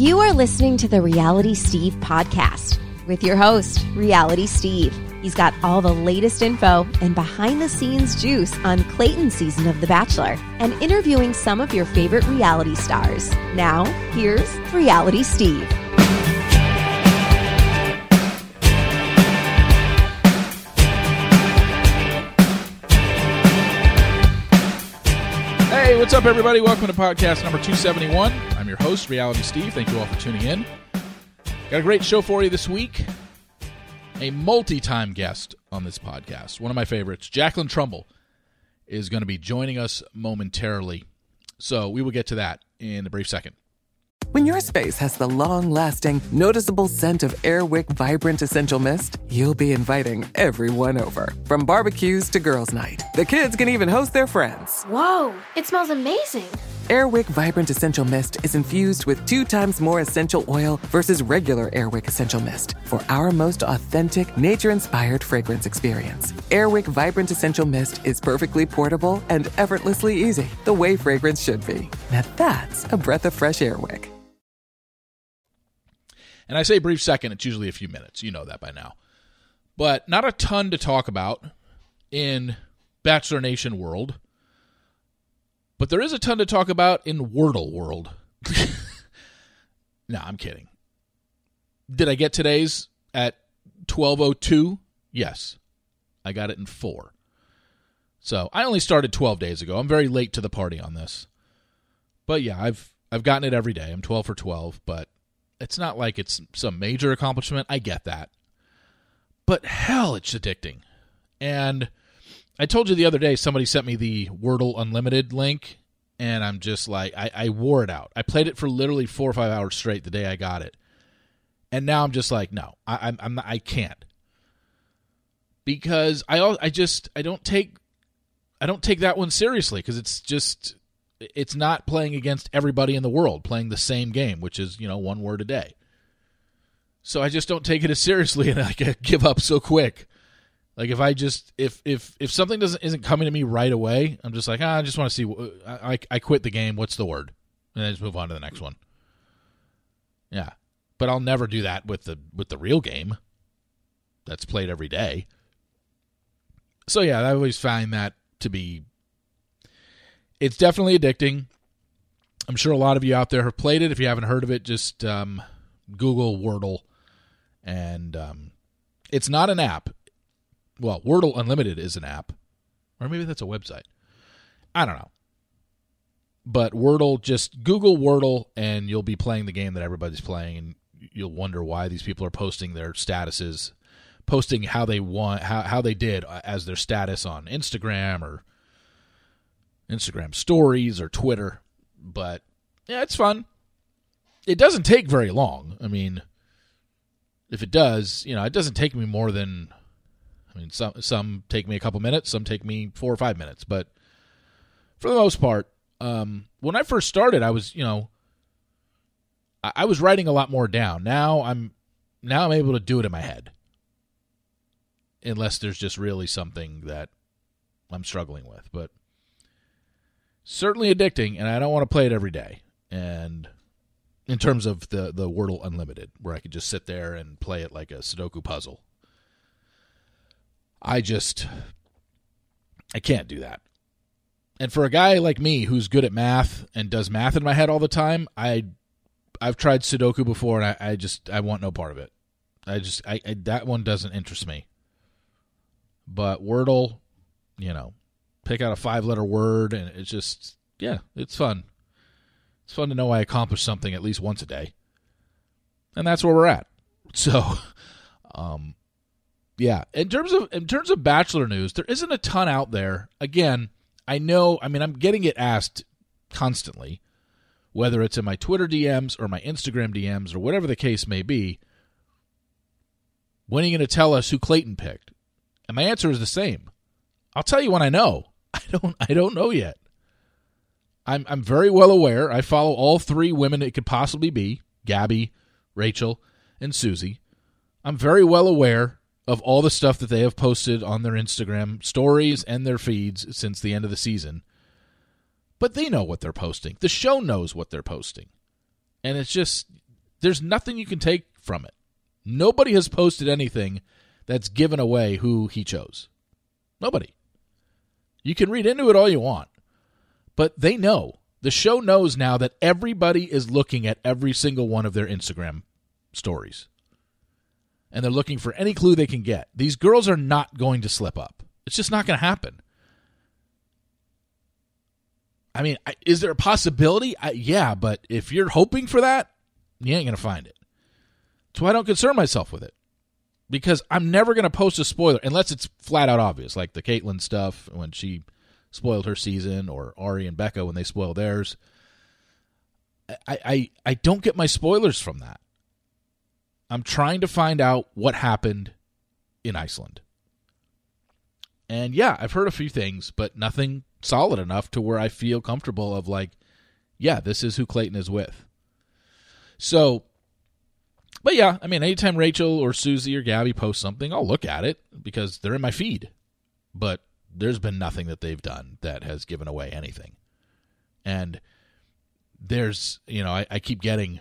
You are listening to the Reality Steve podcast with your host, Reality Steve. He's got all the latest info and behind-the-scenes juice on Clayton's season of The Bachelor and interviewing some of your favorite reality stars. Now, here's Reality Steve. Hey, what's up, everybody? Welcome to podcast number 271. I'm your host, Reality Steve. Thank you all for tuning in. Got a great show for you this week. A multi-time guest on this podcast, one of my favorites, Jacqueline Trumbull, is going to be joining us momentarily. So we will get to that in a brief second. When your space has the long-lasting, noticeable scent of Airwick Vibrant Essential Mist, you'll be inviting everyone over. From barbecues to girls' night, the kids can even host their friends. Whoa, it smells amazing. Airwick Vibrant Essential Mist is infused with 2 times more essential oil versus regular Airwick Essential Mist for our most authentic, nature-inspired fragrance experience. Airwick Vibrant Essential Mist is perfectly portable and effortlessly easy, the way fragrance should be. Now that's a breath of fresh Airwick. And I say brief second, it's usually a few minutes. You know that by now. But not a ton to talk about in Bachelor Nation world. But there is a ton to talk about in Wordle world. No, I'm kidding. Did I get today's at 12:02? Yes. I got it in 4. So I only started 12 days ago. I'm very late to the party on this. But yeah, I've gotten it every day. I'm 12 for 12, but it's not like it's some major accomplishment. I get that. But hell, it's addicting. And I told you the other day, somebody sent me the Wordle Unlimited link, and I'm just like, I wore it out. I played it for literally 4 or 5 hours straight the day I got it. And now I'm just like, no, I can't. Because I don't take that one seriously, because it's not playing against everybody in the world, playing the same game, which is, 1 word a day. So I just don't take it as seriously, and I give up so quick. Like if something isn't coming to me right away, I'm just like, I just want to see. I quit the game. What's the word? And I just move on to the next one. Yeah, but I'll never do that with the real game that's played every day. So yeah, I always find that to be. It's definitely addicting. I'm sure a lot of you out there have played it. If you haven't heard of it, just Google Wordle. And it's not an app. Well, Wordle Unlimited is an app. Or maybe that's a website. I don't know. But Wordle, just Google Wordle, and you'll be playing the game that everybody's playing, and you'll wonder why these people are posting their statuses, posting how they did as their status on Instagram or Instagram stories or Twitter. But yeah, it's fun. It doesn't take very long. I mean, if it does, it doesn't take me more than, some take me a couple minutes, some take me 4 or 5 minutes. But for the most part, when I first started, I was, I was writing a lot more down. Now I'm able to do it in my head, unless there's just really something that I'm struggling with. But certainly addicting, and I don't want to play it every day. And in terms of the Wordle Unlimited, where I could just sit there and play it like a Sudoku puzzle. I can't do that. And for a guy like me who's good at math and does math in my head all the time, I've tried Sudoku before, and I want no part of it. That one doesn't interest me. But Wordle, pick out a 5-letter word, and it's just, it's fun. It's fun to know I accomplished something at least once a day. And that's where we're at. So, yeah. In terms of Bachelor news, there isn't a ton out there. Again, I'm getting it asked constantly, whether it's in my Twitter DMs or my Instagram DMs or whatever the case may be. When are you going to tell us who Clayton picked? And my answer is the same. I'll tell you when I know. I don't know yet. I'm very well aware. I follow all 3 women it could possibly be, Gabby, Rachel, and Susie. I'm very well aware of all the stuff that they have posted on their Instagram stories and their feeds since the end of the season. But they know what they're posting. The show knows what they're posting. And it's just, There's nothing you can take from it. Nobody has posted anything that's given away who he chose. Nobody. You can read into it all you want, but they know. The show knows now that everybody is looking at every single one of their Instagram stories, and they're looking for any clue they can get. These girls are not going to slip up. It's just not going to happen. I mean, is there a possibility? Yeah, but if you're hoping for that, you ain't going to find it. That's why I don't concern myself with it, because I'm never going to post a spoiler unless it's flat out obvious, like the Caitlyn stuff when she spoiled her season, or Ari and Becca when they spoil theirs. I don't get my spoilers from that. I'm trying to find out what happened in Iceland. And yeah, I've heard a few things, but nothing solid enough to where I feel comfortable of like, yeah, this is who Clayton is with. So, but yeah, I mean, anytime Rachel or Susie or Gabby post something, I'll look at it because they're in my feed. But there's been nothing that they've done that has given away anything. And there's, I keep getting,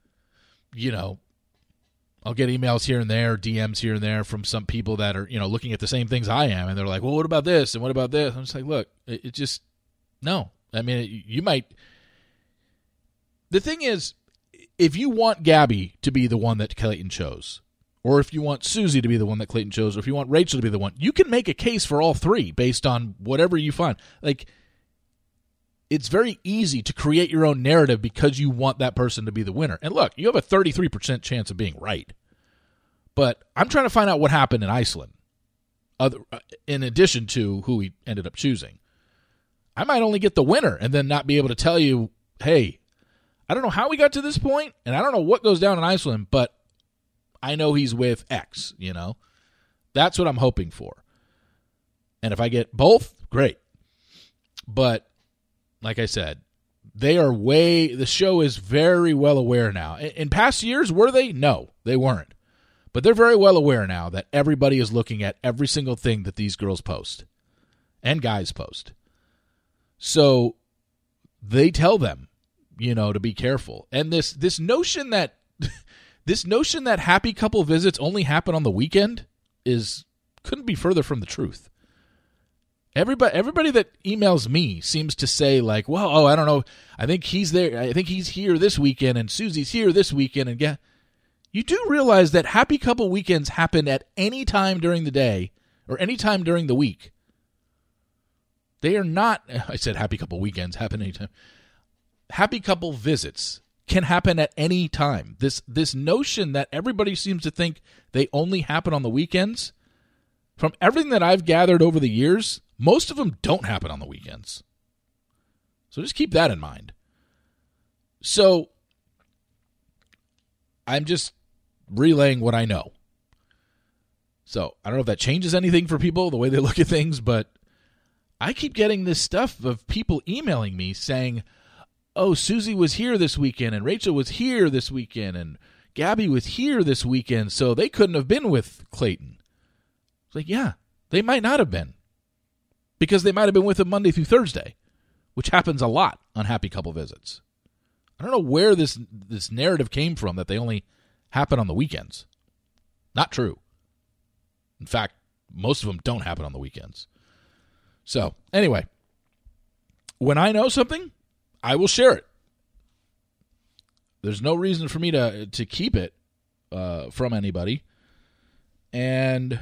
I'll get emails here and there, DMs here and there from some people that are, looking at the same things I am. And they're like, well, what about this? And what about this? I'm just like, look, it just, no. I mean, you might. The thing is, if you want Gabby to be the one that Clayton chose, or if you want Susie to be the one that Clayton chose, or if you want Rachel to be the one, you can make a case for all three based on whatever you find. Like, it's very easy to create your own narrative because you want that person to be the winner. And look, you have a 33% chance of being right. But I'm trying to find out what happened in Iceland, in addition to who he ended up choosing. I might only get the winner and then not be able to tell you, hey, I don't know how we got to this point, and I don't know what goes down in Iceland, but I know he's with X, That's what I'm hoping for. And if I get both, great. But like I said, the show is very well aware now. In past years, were they? No, they weren't. But they're very well aware now that everybody is looking at every single thing that these girls post and guys post. So they tell them, to be careful. And this notion that happy couple visits only happen on the weekend couldn't be further from the truth. Everybody that emails me seems to say like, well, I don't know. I think he's there. I think he's here this weekend and Susie's here this weekend. And yeah, you do realize that happy couple weekends happen at any time during the day or any time during the week. They are not, I said happy couple weekends happen anytime. Happy couple visits can happen at any time. This notion that everybody seems to think they only happen on the weekends, from everything that I've gathered over the years, most of them don't happen on the weekends. So just keep that in mind. So I'm just relaying what I know. So I don't know if that changes anything for people, the way they look at things, but I keep getting this stuff of people emailing me saying, oh, Susie was here this weekend, and Rachel was here this weekend, and Gabby was here this weekend, so they couldn't have been with Clayton. It's like, yeah, they might not have been, because they might have been with him Monday through Thursday, which happens a lot on happy couple visits. I don't know where this narrative came from that they only happen on the weekends. Not true. In fact, most of them don't happen on the weekends. So, anyway, when I know something, I will share it. There's no reason for me to keep it from anybody. And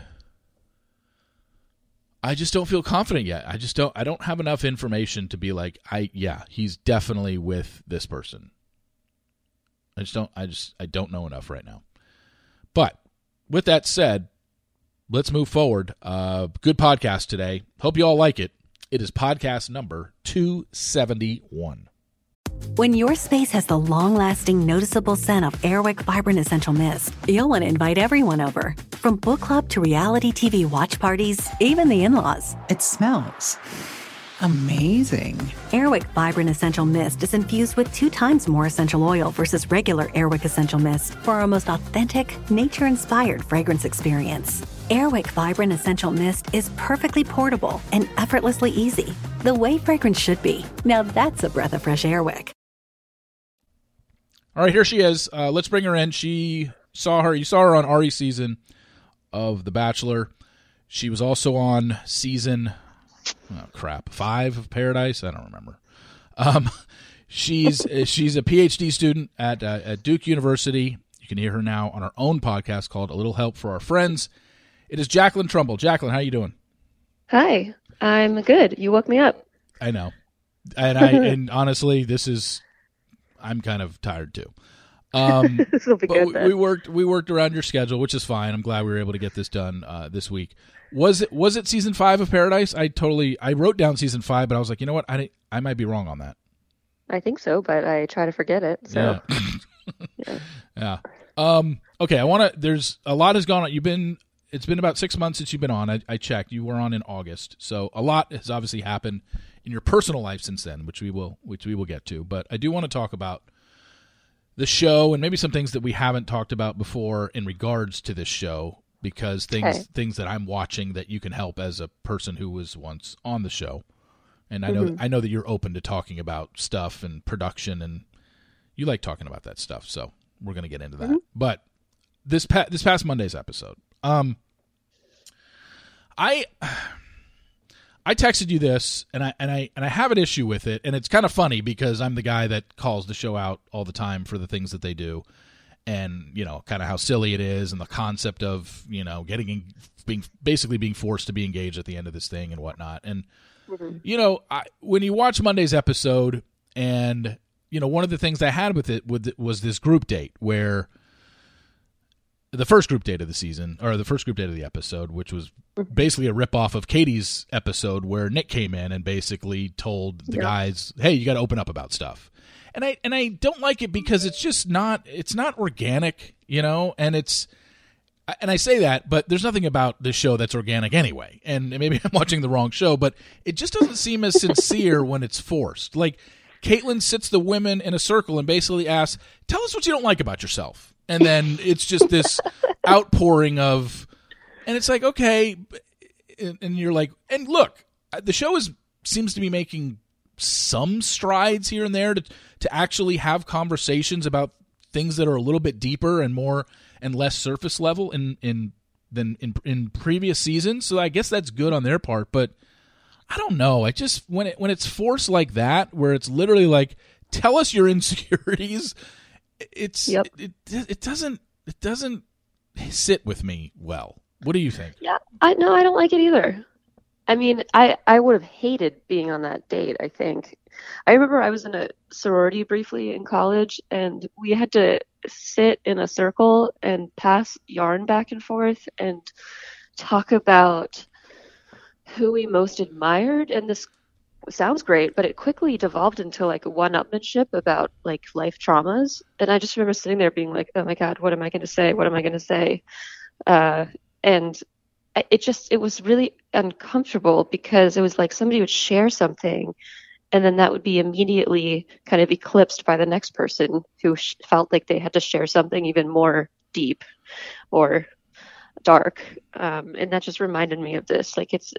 I just don't feel confident yet. I don't have enough information to be like, he's definitely with this person. I don't know enough right now. But with that said, let's move forward. Good podcast today. Hope you all like it. It is podcast number 271. When your space has the long-lasting, noticeable scent of Airwick Vibrant Essential Mist, you'll want to invite everyone over. From book club to reality TV watch parties, even the in-laws. It smells amazing. Airwick Vibrant Essential Mist is infused with 2 times more essential oil versus regular Airwick Essential Mist for our most authentic, nature-inspired fragrance experience. Airwick Vibrant Essential Mist is perfectly portable and effortlessly easy. The way fragrance should be. Now that's a breath of fresh Airwick. All right, here she is. Let's bring her in. You saw her on Ari's season of The Bachelor. She was also on season 5 of Paradise. I don't remember. She's a PhD student at Duke University. You can hear her now on her own podcast called A Little Help for Our Friends. It is Jacqueline Trumbull. Jacqueline, how are you doing? Hi, I'm good. You woke me up. I know. And honestly, I'm kind of tired too. This will be good. We worked around your schedule, which is fine. I'm glad we were able to get this done this week. Was it season 5 of Paradise? I wrote down season 5, but I was like, you know what? I might be wrong on that. I think so, but I try to forget it. So yeah. Okay. There's a lot has gone on. It's been about 6 months since you've been on. I checked. You were on in August, so a lot has obviously happened in your personal life since then, which we will get to. But I do want to talk about the show and maybe some things that we haven't talked about before in regards to this show, because things that I'm watching that you can help as a person who was once on the show. And I know that you're open to talking about stuff and production, and you like talking about that stuff. So we're going to get into that. But this past Monday's episode, I texted you this, and I have an issue with it, and it's kind of funny because I'm the guy that calls the show out all the time for the things that they do, and kind of how silly it is, and the concept of being forced to be engaged at the end of this thing and whatnot. And when you watch Monday's episode, and one of the things I had with it was this group date, where the first group date of the season, or the first group date of the episode, which was basically a ripoff of Katie's episode, where Nick came in and basically told the guys, "Hey, you got to open up about stuff." And I don't like it because it's not organic, and I say that, but there's nothing about this show that's organic anyway. And maybe I'm watching the wrong show, but it just doesn't seem as sincere when it's forced. Like, Caitlyn sits the women in a circle and basically asks, "Tell us what you don't like about yourself." And then it's just this outpouring of, and it's like, okay, and you're like, and look, the show seems to be making some strides here and there to actually have conversations about things that are a little bit deeper and more and less surface level than in previous seasons. So I guess that's good on their part, but I don't know. I just when it's forced like that, where it's literally like, tell us your insecurities, it doesn't sit with me well. What do you think? Yeah, I don't like it either. I mean, I would have hated being on that date, I think. I remember I was in a sorority briefly in college, and we had to sit in a circle and pass yarn back and forth and talk about who we most admired. And this sounds great, but it quickly devolved into like one-upmanship about like life traumas. And I just remember sitting there being like, oh my God, what am I going to say? What am I going to say? And it was really uncomfortable, because it was like somebody would share something, and then that would be immediately kind of eclipsed by the next person who felt like they had to share something even more deep or dark. And that just reminded me of this. Like, it's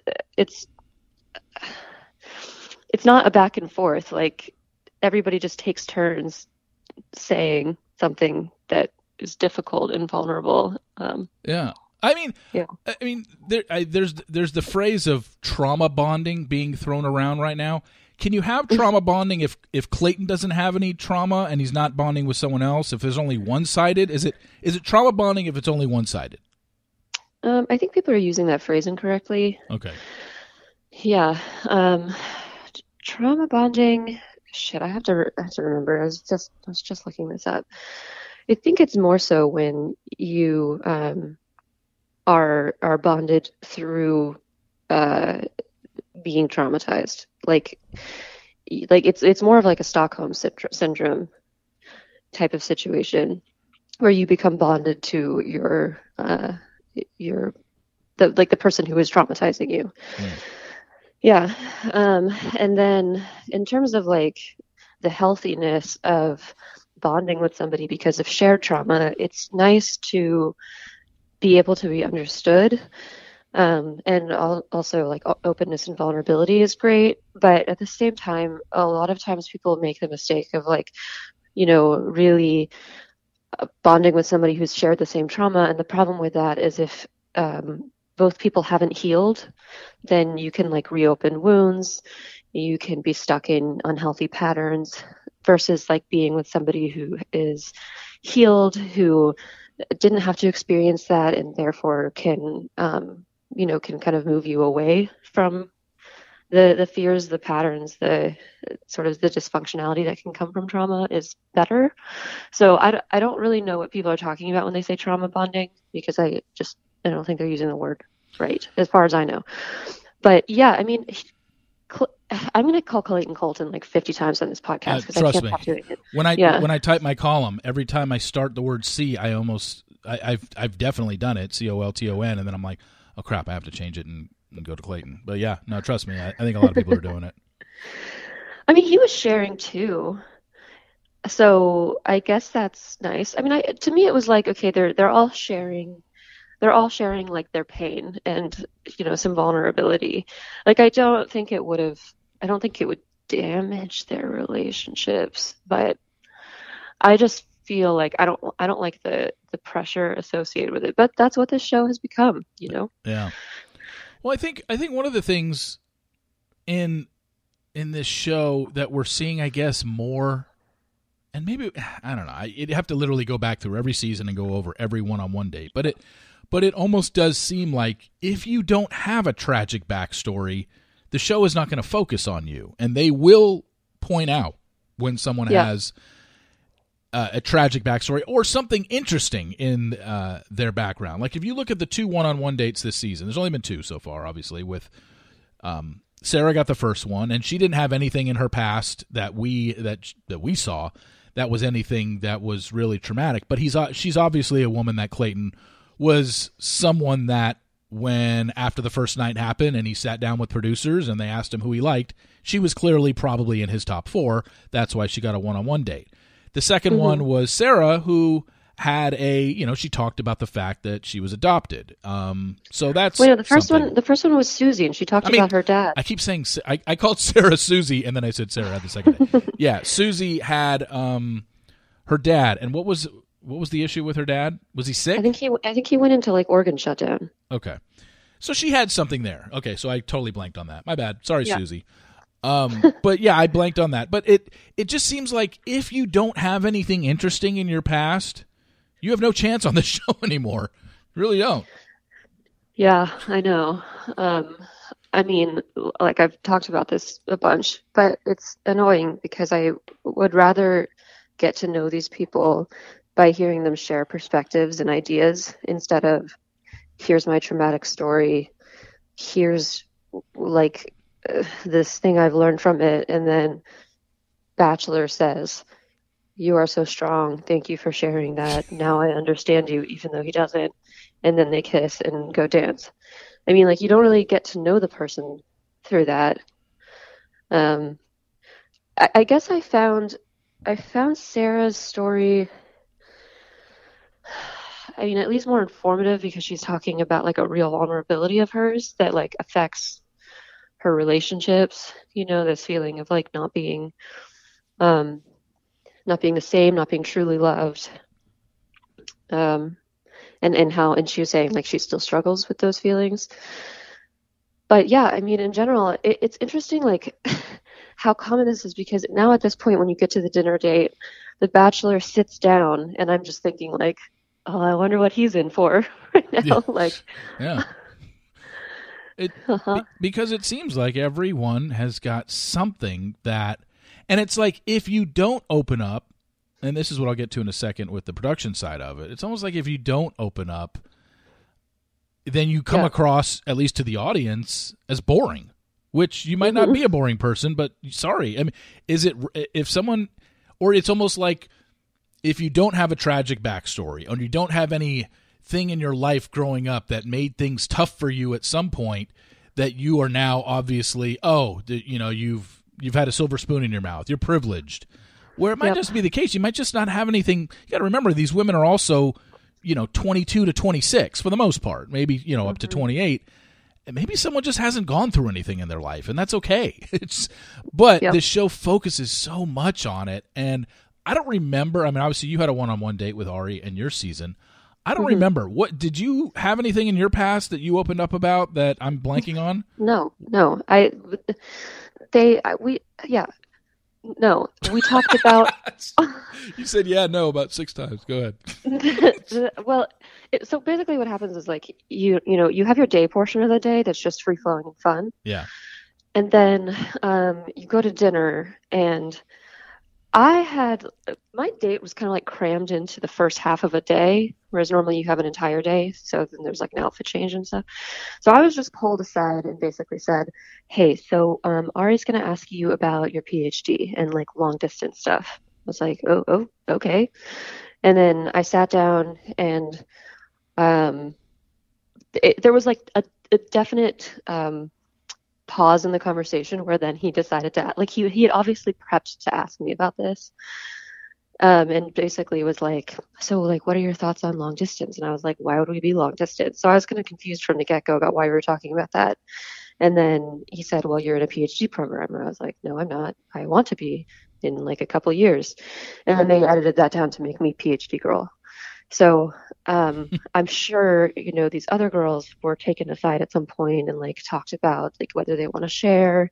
not a back and forth. Like, everybody just takes turns saying something that is difficult and vulnerable. Yeah. I mean, there's the phrase of trauma bonding being thrown around right now. Can you have trauma bonding if Clayton doesn't have any trauma and he's not bonding with someone else? If there's only one-sided, is it trauma bonding if it's only one-sided? I think people are using that phrase incorrectly. Okay. Yeah. Trauma bonding. Shit, I have to remember. I was just looking this up. I think it's more so when you are bonded through being traumatized. Like it's more of like a Stockholm syndrome type of situation, where you become bonded to the person who is traumatizing you. Yeah. And then in terms of like the healthiness of bonding with somebody because of shared trauma, it's nice to be able to be understood. And also like openness and vulnerability is great. But at the same time, a lot of times people make the mistake of like really bonding with somebody who's shared the same trauma. And the problem with that is if both people haven't healed, then you can like reopen wounds, you can be stuck in unhealthy patterns, versus like being with somebody who is healed, who didn't have to experience that, and therefore can kind of move you away from the fears, the patterns, the sort of the dysfunctionality that can come from trauma is better. So I don't really know what people are talking about when they say trauma bonding, because I don't think they're using the word right, as far as I know. But yeah, I mean, I'm going to call Clayton Colton like 50 times on this podcast because I can't stop doing it. When I type my column, every time I start the word C, I've definitely done it, COLTON, and then I'm like, oh crap, I have to change it and go to Clayton. But yeah, no, trust me, I think a lot of people are doing it. I mean, he was sharing too, so I guess that's nice. I mean, to me, it was like, okay, they're all sharing. They're all sharing like their pain and some vulnerability. Like I don't think it would damage their relationships, but I just feel like I don't like the pressure associated with it. But that's what this show has become, Yeah. Well, I think one of the things in this show that we're seeing, I guess, more, and maybe I don't know, you'd have to literally go back through every season and go over every one-on-one date, but it almost does seem like if you don't have a tragic backstory, the show is not going to focus on you, and they will point out when someone has a tragic backstory or something interesting in their background. Like if you look at the 2 one-on-one dates this season, there's only been 2 so far, obviously, with Sarah got the first one, and she didn't have anything in her past that we saw that was anything that was really traumatic. But she's obviously a woman that Clayton was someone that when after the first night happened and he sat down with producers and they asked him who he liked, she was clearly probably in his top 4. That's why she got a one-on-one date. The second one was Sarah, who had she talked about the fact that she was adopted. So that's the first one was Susie, and she talked about her dad. I keep saying I called Sarah Susie, and then I said Sarah at the second day. Yeah, Susie had her dad, and what was the issue with her dad? Was he sick? I think he went into like organ shutdown. Okay, so she had something there. Okay, so I totally blanked on that. My bad. Sorry, Susie. But yeah, I blanked on that. But it just seems like if you don't have anything interesting in your past, you have no chance on the show anymore. You really don't. Yeah, I know. I mean, like I've talked about this a bunch, but it's annoying because I would rather get to know these people by hearing them share perspectives and ideas instead of here's my traumatic story, here's like this thing I've learned from it, and then Bachelor says, "You are so strong. Thank you for sharing that. Now I understand you," even though he doesn't. And then they kiss and go dance. I mean, like, you don't really get to know the person through that. I guess I found Sarah's story, I mean, at least more informative because she's talking about like a real vulnerability of hers that like affects her relationships, this feeling of like not being the same, not being truly loved. And she was saying like she still struggles with those feelings. But yeah, I mean, in general, it's interesting like how common this is, because now at this point when you get to the dinner date, the Bachelor sits down and I'm just thinking like, oh, I wonder what he's in for right now. Yeah. Like, yeah. Because it seems like everyone has got something that, and it's like if you don't open up, and this is what I'll get to in a second with the production side of it, it's almost like if you don't open up, then you come across, at least to the audience, as boring, which you might not be a boring person, but sorry. I mean, it's almost like if you don't have a tragic backstory or you don't have any thing in your life growing up that made things tough for you at some point, that you are now obviously, you've had a silver spoon in your mouth, you're privileged, where it might just be the case. You might just not have anything. You got to remember, these women are also 22 to 26 for the most part, maybe up to 28, and maybe someone just hasn't gone through anything in their life, and that's okay. But the show focuses so much on it, and I don't remember. I mean, obviously you had a one-on-one date with Ari in your season. I don't remember. What did you have anything in your past that you opened up about that I'm blanking on? No. No, we talked about. You said no about 6 times. Go ahead. Well, so basically, what happens is like you have your day portion of the day that's just free flowing and fun. Yeah. And then you go to dinner, and my date was kind of like crammed into the first half of a day, whereas normally you have an entire day. So then there's like an outfit change and stuff. So I was just pulled aside and basically said, hey, so Ari's going to ask you about your PhD and like long distance stuff. I was like, oh, okay. And then I sat down, and there was like a definite pause in the conversation where then he decided to, like, he had obviously prepped to ask me about this, and basically was like, so like, what are your thoughts on long distance? And I was like, why would we be long distance? So I was kind of confused from the get-go about why we were talking about that. And then he said, well, you're in a PhD program. And I was like, no, I'm not. I want to be in like a couple years. And then they edited that down to make me PhD girl. So I'm sure, these other girls were taken aside at some point and like talked about like whether they want to share,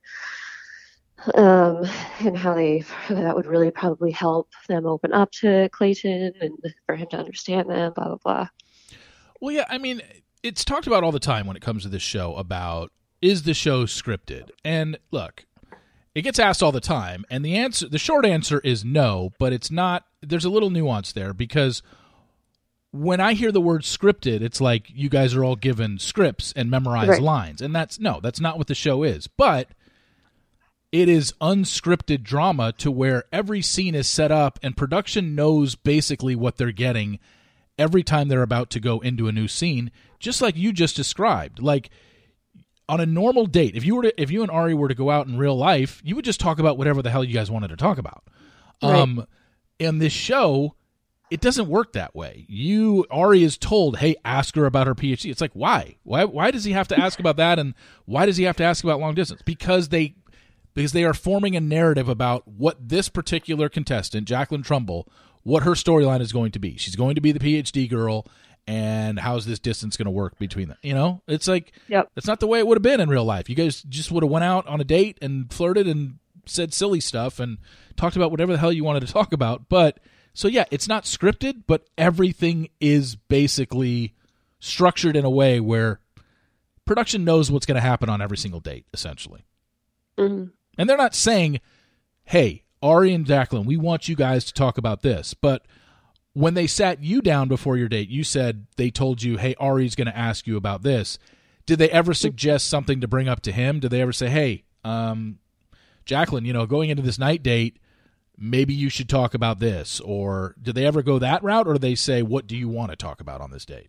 and how that would really probably help them open up to Clayton and for him to understand them, blah, blah, blah. Well, yeah, I mean, it's talked about all the time when it comes to this show about, is the show scripted? And look, it gets asked all the time, and the short answer is no, but it's not. There's a little nuance there, because when I hear the word scripted, it's like you guys are all given scripts and memorized lines. And that's not what the show is. But it is unscripted drama to where every scene is set up and production knows basically what they're getting every time they're about to go into a new scene, just like you just described. Like on a normal date, if you and Ari were to go out in real life, you would just talk about whatever the hell you guys wanted to talk about. Right. In this show, it doesn't work that way. Ari is told, hey, ask her about her PhD. It's like, why? Why does he have to ask about that? And why does he have to ask about long distance? Because they are forming a narrative about what this particular contestant, Jacqueline Trumbull, what her storyline is going to be. She's going to be the PhD girl, and how's this distance going to work between them? It's like, That's not the way it would have been in real life. You guys just would have went out on a date and flirted and said silly stuff and talked about whatever the hell you wanted to talk about. But so, yeah, it's not scripted, but everything is basically structured in a way where production knows what's going to happen on every single date, essentially. Mm-hmm. And they're not saying, hey, Ari and Jacqueline, we want you guys to talk about this. But when they sat you down before your date, you said they told you, hey, Ari's going to ask you about this. Did they ever suggest something to bring up to him? Did they ever say, hey, Jacqueline, going into this night date, maybe you should talk about this? Or did they ever go that route, or do they say, what do you want to talk about on this date?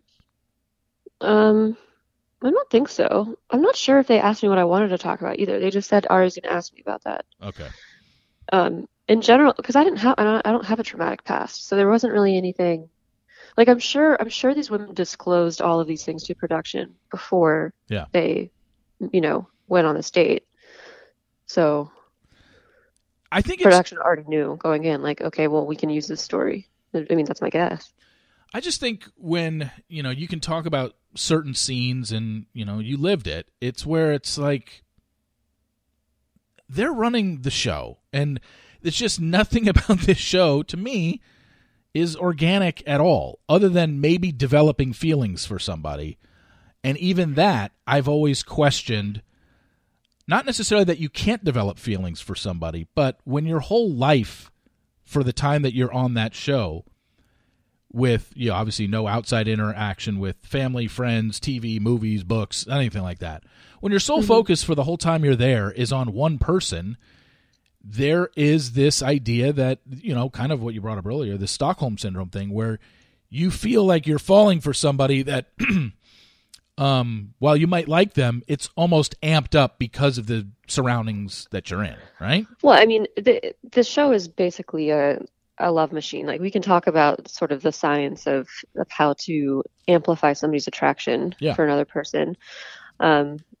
I don't think so. I'm not sure if they asked me what I wanted to talk about either. They just said Ari's going to ask me about that. Okay. In general, because I don't have a traumatic past, so there wasn't really anything. Like I'm sure these women disclosed all of these things to production before they, went on this date. So I think production already knew going in, like, okay, well, we can use this story. I mean, that's my guess. I just think when, you can talk about certain scenes and, you lived it, it's where it's like they're running the show. And it's just nothing about this show, to me, is organic at all, other than maybe developing feelings for somebody. And even that, I've always questioned. Not necessarily that you can't develop feelings for somebody, but when your whole life for the time that you're on that show with, obviously no outside interaction with family, friends, TV, movies, books, anything like that. When your sole focus for the whole time you're there is on one person, there is this idea that, kind of what you brought up earlier, the Stockholm Syndrome thing, where you feel like you're falling for somebody that while you might like them, it's almost amped up because of the surroundings that you're in, right? Well, I mean, the show is basically a love machine. Like, we can talk about sort of the science of how to amplify somebody's attraction for another person.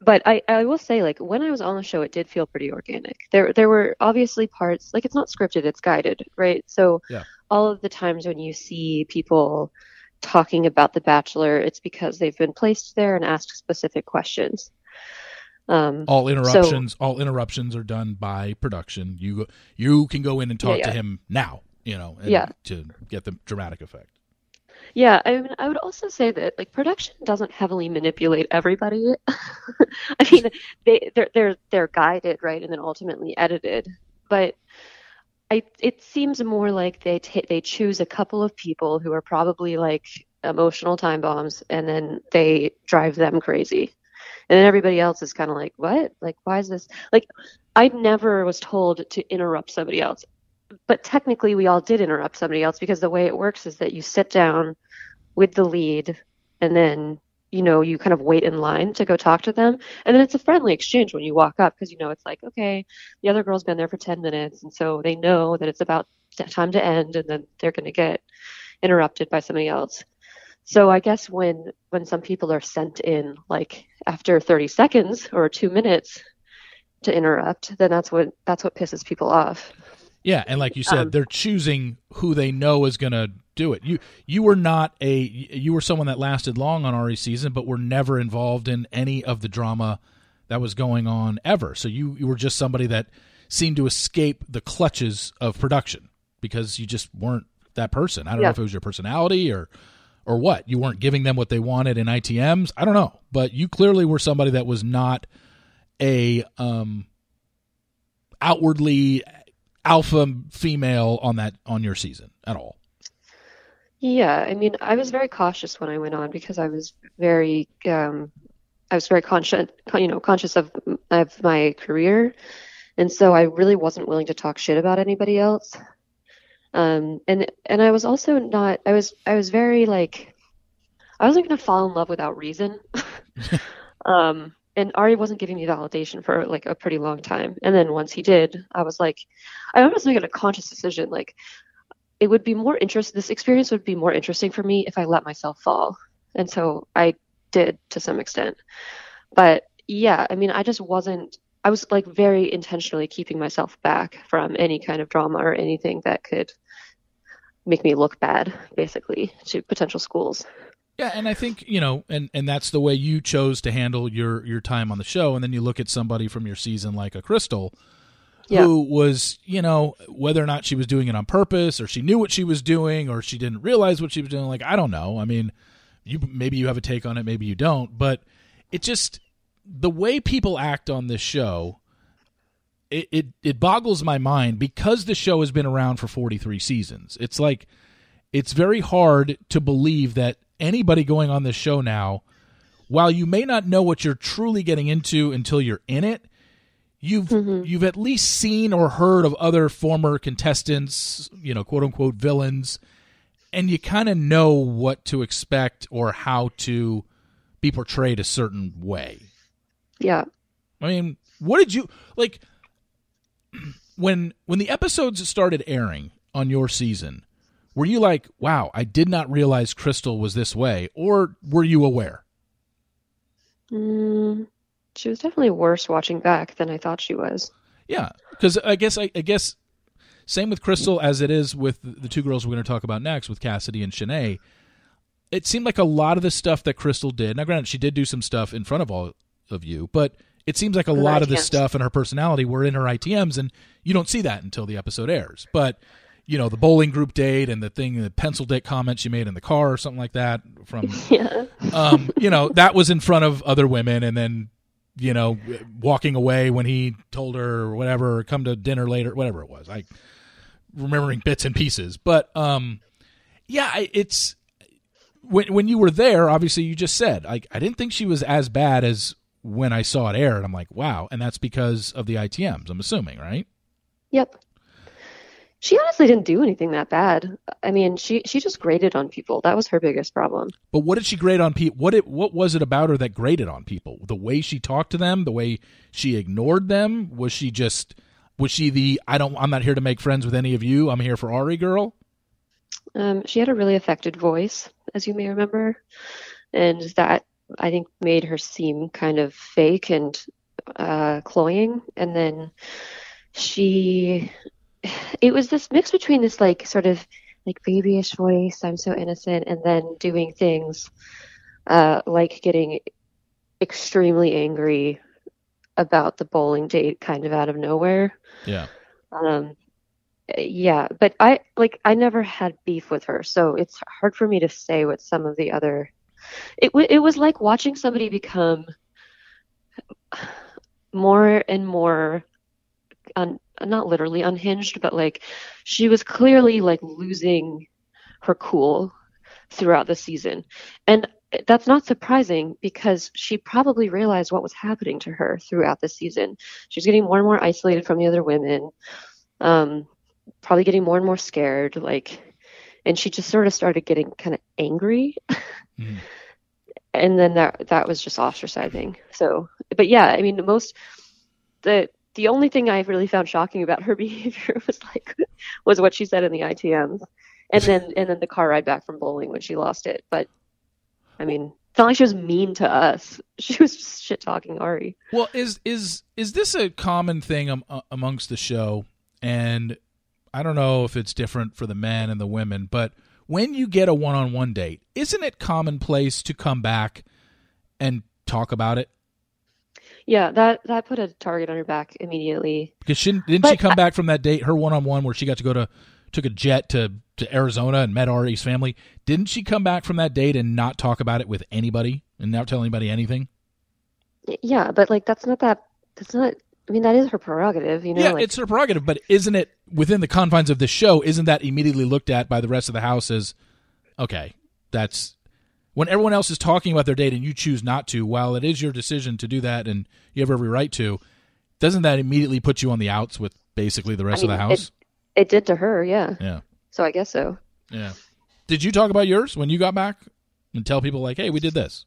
But I will say, like, when I was on the show, it did feel pretty organic. There were obviously parts, like, it's not scripted, it's guided, right? So all of the times when you see people talking about The Bachelor, it's because they've been placed there and asked specific questions. All interruptions are done by production. You can go in and talk to him now, to get the dramatic effect. Yeah, I mean, I would also say that, like, production doesn't heavily manipulate everybody. I mean, they're guided, right, and then ultimately edited. But it seems more like they choose a couple of people who are probably like emotional time bombs, and then they drive them crazy. And then everybody else is kind of like, what? Like, why is this? Like, I never was told to interrupt somebody else. But technically, we all did interrupt somebody else, because the way it works is that you sit down with the lead, and then, you kind of wait in line to go talk to them. And then it's a friendly exchange when you walk up, because, it's like, okay, the other girl's been there for 10 minutes. And so they know that it's about time to end, and then they're going to get interrupted by somebody else. So I guess when some people are sent in, like, after 30 seconds or 2 minutes to interrupt, then that's what pisses people off. Yeah, and like you said, they're choosing who they know is going to do it. You were someone that lasted long on Ari's season, but were never involved in any of the drama that was going on ever. So you were just somebody that seemed to escape the clutches of production because you just weren't that person. I don't know if it was your personality or what. You weren't giving them what they wanted in ITMs. I don't know, but you clearly were somebody that was not a outwardly alpha female on your season at all. Yeah, I mean, I was very cautious when I went on, because I was very conscious of my career, and so I really wasn't willing to talk shit about anybody else. And I was also not. I was very, like, I wasn't going to fall in love without reason. And Ari wasn't giving me validation for, like, a pretty long time. And then once he did, I was like, I almost made a conscious decision. Like, it would be more interesting. This experience would be more interesting for me if I let myself fall. And so I did, to some extent. But yeah, I mean, I was, like, very intentionally keeping myself back from any kind of drama or anything that could make me look bad, basically, to potential schools. Yeah, and I think, and that's the way you chose to handle your time on the show. And then you look at somebody from your season like a Crystal, who was, whether or not she was doing it on purpose, or she knew what she was doing, or she didn't realize what she was doing. Like, I don't know. I mean, maybe you have a take on it, maybe you don't. But it just, the way people act on this show, it boggles my mind, because the show has been around for 43 seasons. It's like, it's very hard to believe that anybody going on this show now, while you may not know what you're truly getting into until you're in it, you've at least seen or heard of other former contestants, quote unquote villains, and you kind of know what to expect or how to be portrayed a certain way. Yeah. I mean, what did you like when the episodes started airing on your season? Were you like, wow, I did not realize Crystal was this way, or were you aware? She was definitely worse watching back than I thought she was. Yeah, because I guess same with Crystal as it is with the two girls we're going to talk about next, with Cassidy and Shanae. It seemed like a lot of the stuff that Crystal did, now granted, she did do some stuff in front of all of you, but it seems like a lot of the stuff and her personality were in her ITMs, and you don't see that until the episode airs. But the bowling group date and the pencil dick comment she made in the car or something like that from, that was in front of other women, and then, walking away when he told her or whatever, or come to dinner later, whatever it was. I remembering bits and pieces, but it's when you were there, obviously you just said, I didn't think she was as bad as when I saw it air, and I'm like, wow, and that's because of the ITMs, I'm assuming, right? Yep. She honestly didn't do anything that bad. I mean, she just grated on people. That was her biggest problem. But what did she grate on people? What was it about her that grated on people? The way she talked to them, the way she ignored them? Was she the I'm not here to make friends with any of you, I'm here for Ari girl? She had a really affected voice, as you may remember, and that I think made her seem kind of fake and cloying. And then it was this mix between this like sort of like babyish voice, I'm so innocent, and then doing things like getting extremely angry about the bowling date kind of out of nowhere. Yeah. Yeah, but I never had beef with her, so it's hard for me to say what some of the other. It was like watching somebody become more and more, not literally unhinged, but like she was clearly like losing her cool throughout the season, and that's not surprising because she probably realized what was happening to her throughout the season. She was getting more and more isolated from the other women. Probably getting more and more scared, and she just sort of started getting kind of angry. And then that was just ostracizing. So, but yeah, I mean, the only thing I really found shocking about her behavior was what she said in the ITMs, and then the car ride back from bowling when she lost it. But I mean, it's not like she was mean to us. She was just shit talking Ari. Well, is this a common thing amongst the show? And I don't know if it's different for the men and the women, but when you get a one-on-one date, isn't it commonplace to come back and talk about it? Yeah, that put a target on her back immediately. Because didn't she come back from that date, her one-on-one, where she got to took a jet to Arizona and met Ari's family? Didn't she come back from that date and not talk about it with anybody and not tell anybody anything? Yeah, but that's not. I mean, that is her prerogative, Yeah, it's her prerogative, but isn't it within the confines of the show? Isn't that immediately looked at by the rest of the house as, okay, that's when everyone else is talking about their date and you choose not to? While it is your decision to do that and you have every right to, doesn't that immediately put you on the outs with basically the rest of the house? It did to her, yeah. Yeah. So I guess so. Yeah. Did you talk about yours when you got back and tell people hey, we did this?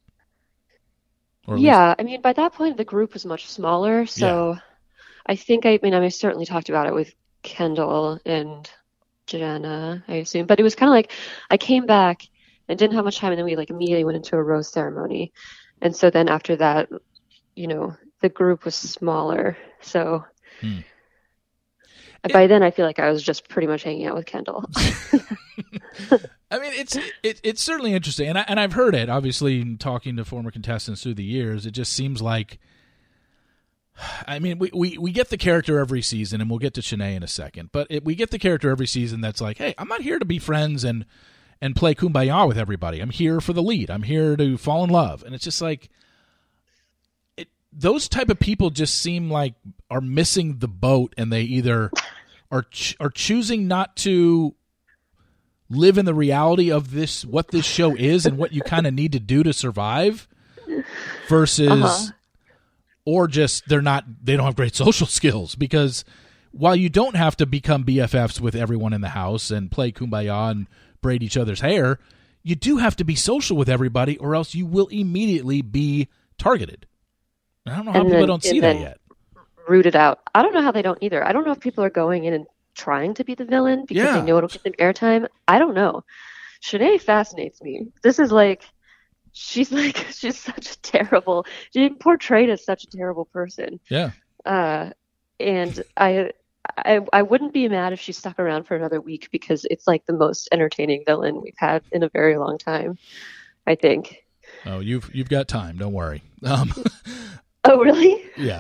Yeah, I mean, by that point the group was much smaller, so. Yeah. I think I certainly talked about it with Kendall and Jenna, I assume, but it was kind of like I came back and didn't have much time, and then we immediately went into a rose ceremony, and so then after that, the group was smaller, so by then I feel like I was just pretty much hanging out with Kendall. I mean, it's certainly interesting, and I've heard it obviously talking to former contestants through the years. It just seems like. I mean, we get the character every season, and we'll get to Shanae in a second, but we get the character every season that's like, hey, I'm not here to be friends and play kumbaya with everybody. I'm here for the lead. I'm here to fall in love. And it's just like, those type of people just seem like are missing the boat, and they either are choosing not to live in the reality of what this show is and what you kind of need to do to survive versus... Or just they don't have great social skills, because while you don't have to become BFFs with everyone in the house and play kumbaya and braid each other's hair, you do have to be social with everybody, or else you will immediately be targeted. And I don't know how people don't see that yet. Rooted out. I don't know how they don't either. I don't know if people are going in and trying to be the villain because they know it'll get them airtime. I don't know. Shanae fascinates me. This is she's such a terrible, she's portrayed as such a terrible person. Yeah. And I wouldn't be mad if she stuck around for another week, because it's the most entertaining villain we've had in a very long time, I think. Oh, you've got time. Don't worry. Oh, really? Yeah.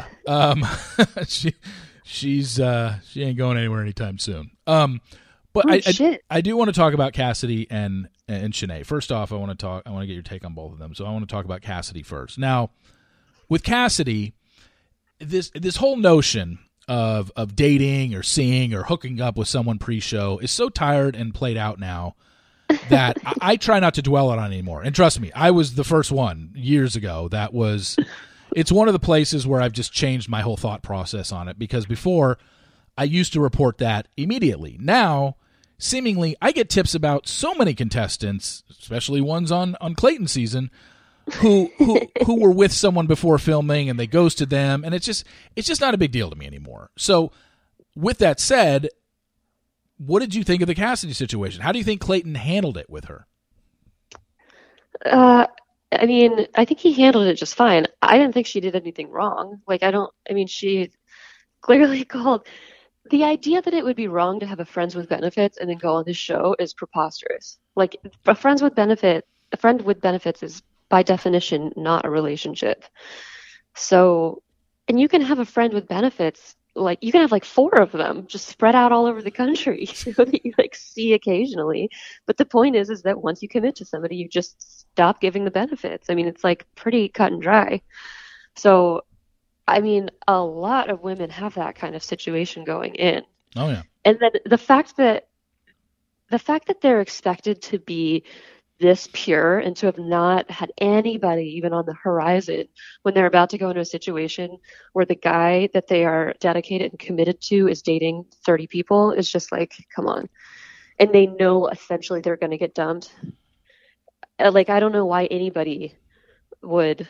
She ain't going anywhere anytime soon. But I do want to talk about Cassidy and Shanae. First off, I want to get your take on both of them. So I want to talk about Cassidy first. Now, with Cassidy, this whole notion of dating or seeing or hooking up with someone pre-show is so tired and played out now that I try not to dwell on it anymore. And trust me, I was the first one years ago it's one of the places where I've just changed my whole thought process on it, because before I used to report that immediately. Now, seemingly, I get tips about so many contestants, especially ones on Clayton season, who were with someone before filming and they ghosted them, and it's just not a big deal to me anymore. So, with that said, what did you think of the Cassidy situation? How do you think Clayton handled it with her? I mean, I think he handled it just fine. I didn't think she did anything wrong. Like, she clearly called. The idea that it would be wrong to have a friends with benefits and then go on this show is preposterous. Like, a friend with benefits is by definition not a relationship. So, and you can have a friend with benefits, like you can have like 4 of them just spread out all over the country that you like see occasionally. But the point is that once you commit to somebody, you just stop giving the benefits. I mean, it's like pretty cut and dry. So, I mean, a lot of women have that kind of situation going in. Oh yeah. And then the fact that they're expected to be this pure and to have not had anybody even on the horizon when they're about to go into a situation where the guy that they are dedicated and committed to is dating 30 people is just like, come on. And they know essentially they're going to get dumped. Like, I don't know why anybody would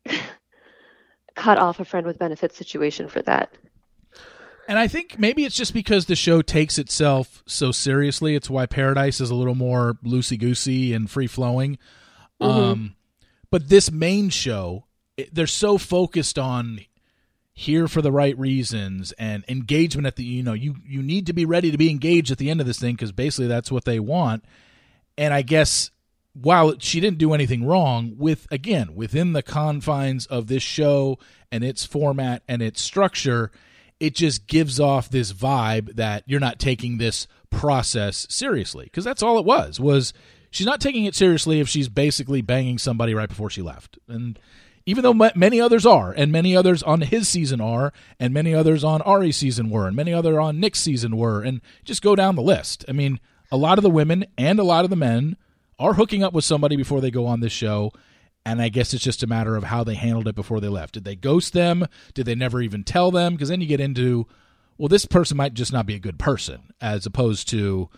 cut off a friend with benefits situation for that. And I think maybe it's just because the show takes itself so seriously. It's why Paradise is a little more loosey-goosey and free-flowing. Mm-hmm. But this main show, they're so focused on here for the right reasons and engagement at the, you need to be ready to be engaged at the end of this thing because basically that's what they want. And I guess while she didn't do anything wrong, within the confines of this show and its format and its structure, it just gives off this vibe that you're not taking this process seriously. Because that's all it was she's not taking it seriously if she's basically banging somebody right before she left. And even though many others are, and many others on his season are, and many others on Ari's season were, and many others on Nick's season were, and just go down the list. I mean, a lot of the women and a lot of the men are hooking up with somebody before they go on this show. And I guess it's just a matter of how they handled it before they left. Did they ghost them? Did they never even tell them? Because then you get into, well, this person might just not be a good person, as opposed to,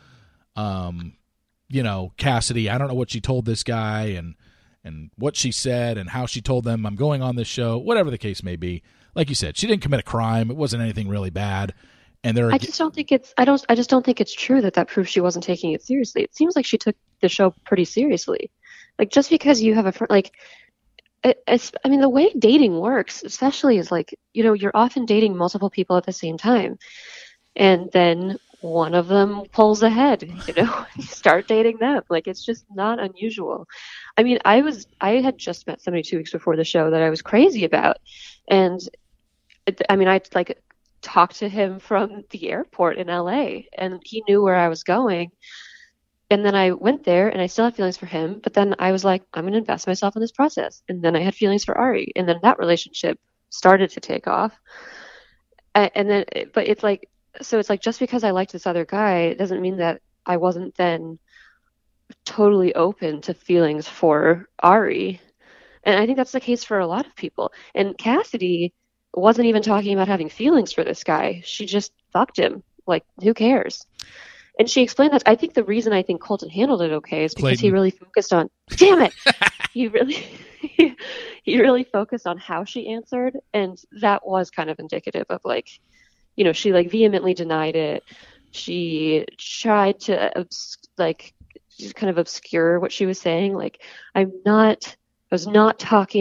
Cassidy. I don't know what she told this guy and what she said and how she told them I'm going on this show, whatever the case may be. Like you said, she didn't commit a crime. It wasn't anything really bad. And I just don't think it's true that proves she wasn't taking it seriously. It seems like she took the show pretty seriously. Like, just because you have a friend, like, the way dating works, especially, is like, you're often dating multiple people at the same time. And then one of them pulls ahead, you start dating them. Like, it's just not unusual. I mean, I had just met somebody 2 weeks before the show that I was crazy about. And I talked to him from the airport in LA and he knew where I was going. And then I went there and I still had feelings for him. But then I was like, I'm going to invest myself in this process. And then I had feelings for Ari. And then that relationship started to take off. But it's like, just because I liked this other guy doesn't mean that I wasn't then totally open to feelings for Ari. And I think that's the case for a lot of people. And Cassidy wasn't even talking about having feelings for this guy. She just fucked him. Like, who cares? And she explained that. I think the reason I think Colton handled it okay is because he really focused on, damn it, he really focused on how she answered. And that was kind of indicative of like, she like vehemently denied it. She tried to just kind of obscure what she was saying. Like, I was not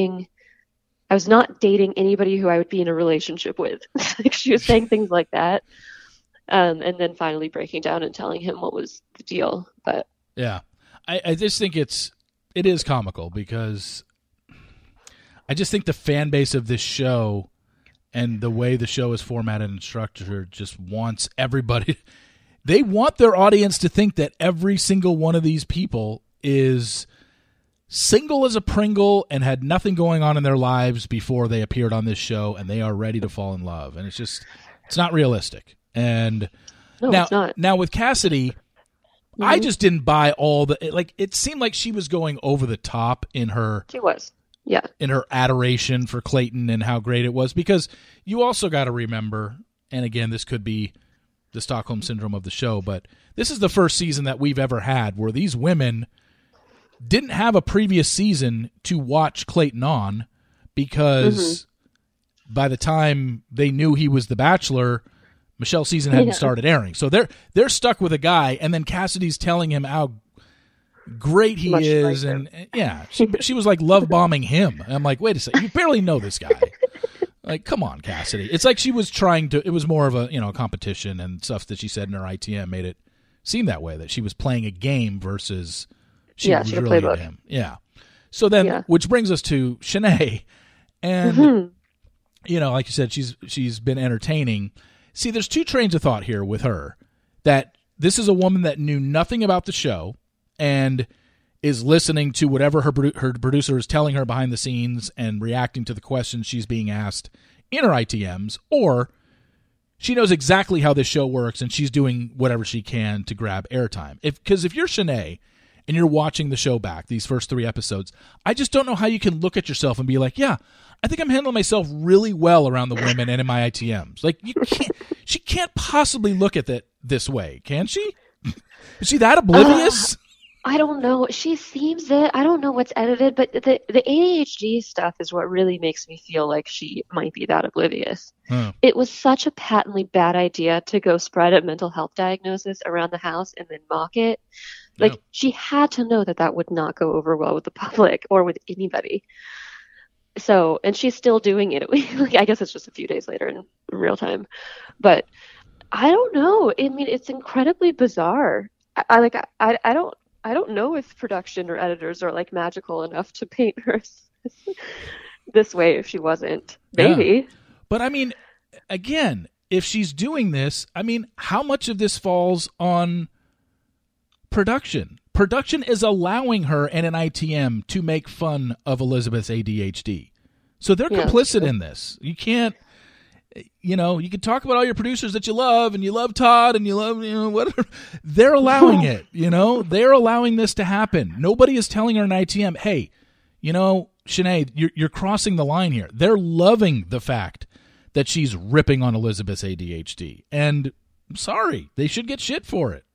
dating anybody who I would be in a relationship with. Like, she was saying things like that. And then finally breaking down and telling him what was the deal. But yeah, I just think it is comical because I just think the fan base of this show and the way the show is formatted and structured just wants everybody. They want their audience to think that every single one of these people is single as a Pringle and had nothing going on in their lives before they appeared on this show, and they are ready to fall in love. And it's not realistic. And it's not. Now with Cassidy, mm-hmm. I just didn't buy all it seemed like she was going over the top in her. She was. Yeah. In her adoration for Clayton and how great it was, because you also got to remember, and again, this could be the Stockholm Syndrome of the show, but this is the first season that we've ever had where these women didn't have a previous season to watch Clayton on, because mm-hmm. by the time they knew he was the Bachelor, Michelle's season hadn't started airing. So they're stuck with a guy, and then Cassidy's telling him how great he Much is, nicer. and yeah, she was like love bombing him. And I'm like, wait a second, you barely know this guy. Like, come on, Cassidy. It's like she was trying to. It was more of a competition, and stuff that she said in her ITM made it seem that way, that she was playing a game versus she was really into him. Yeah. So then, which brings us to Shanae, and like you said, she's been entertaining. See, there's two trains of thought here with her. That this is a woman that knew nothing about the show and is listening to whatever her producer is telling her behind the scenes and reacting to the questions she's being asked in her ITMs, or she knows exactly how this show works and she's doing whatever she can to grab airtime. Because if you're Shanae and you're watching the show back, these first 3 episodes, I just don't know how you can look at yourself and be like, yeah, I think I'm handling myself really well around the women and in my ITMs. Like, she can't possibly look at it this way, can she? Is she that oblivious? I don't know. She seems it. I don't know what's edited, but the ADHD stuff is what really makes me feel like she might be that oblivious. It was such a patently bad idea to go spread a mental health diagnosis around the house and then mock it. Like, she had to know that would not go over well with the public or with anybody. So, and she's still doing it. Like, I guess it's just a few days later in real time. But I don't know. I mean, it's incredibly bizarre. I don't know if production or editors are like magical enough to paint her this way if she wasn't. Maybe. Yeah. But I mean, again, if she's doing this, I mean, how much of this falls on production? Production is allowing her and an ITM to make fun of Elizabeth's ADHD. So they're complicit in this. You can't, you can talk about all your producers that you love, and you love Todd, and you love, whatever. They're allowing it, They're allowing this to happen. Nobody is telling her in ITM, hey, Shanae, you're crossing the line here. They're loving the fact that she's ripping on Elizabeth's ADHD. And I'm sorry, they should get shit for it.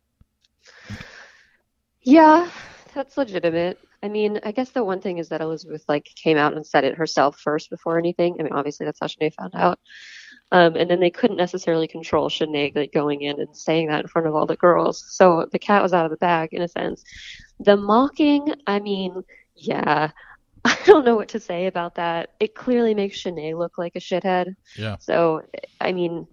Yeah, that's legitimate. I mean, I guess the one thing is that Elizabeth came out and said it herself first before anything. I mean, obviously that's how Shanae found out. And then they couldn't necessarily control Shanae going in and saying that in front of all the girls. So the cat was out of the bag in a sense. The mocking, I mean, yeah, I don't know what to say about that. It clearly makes Shanae look like a shithead. Yeah. So, I mean,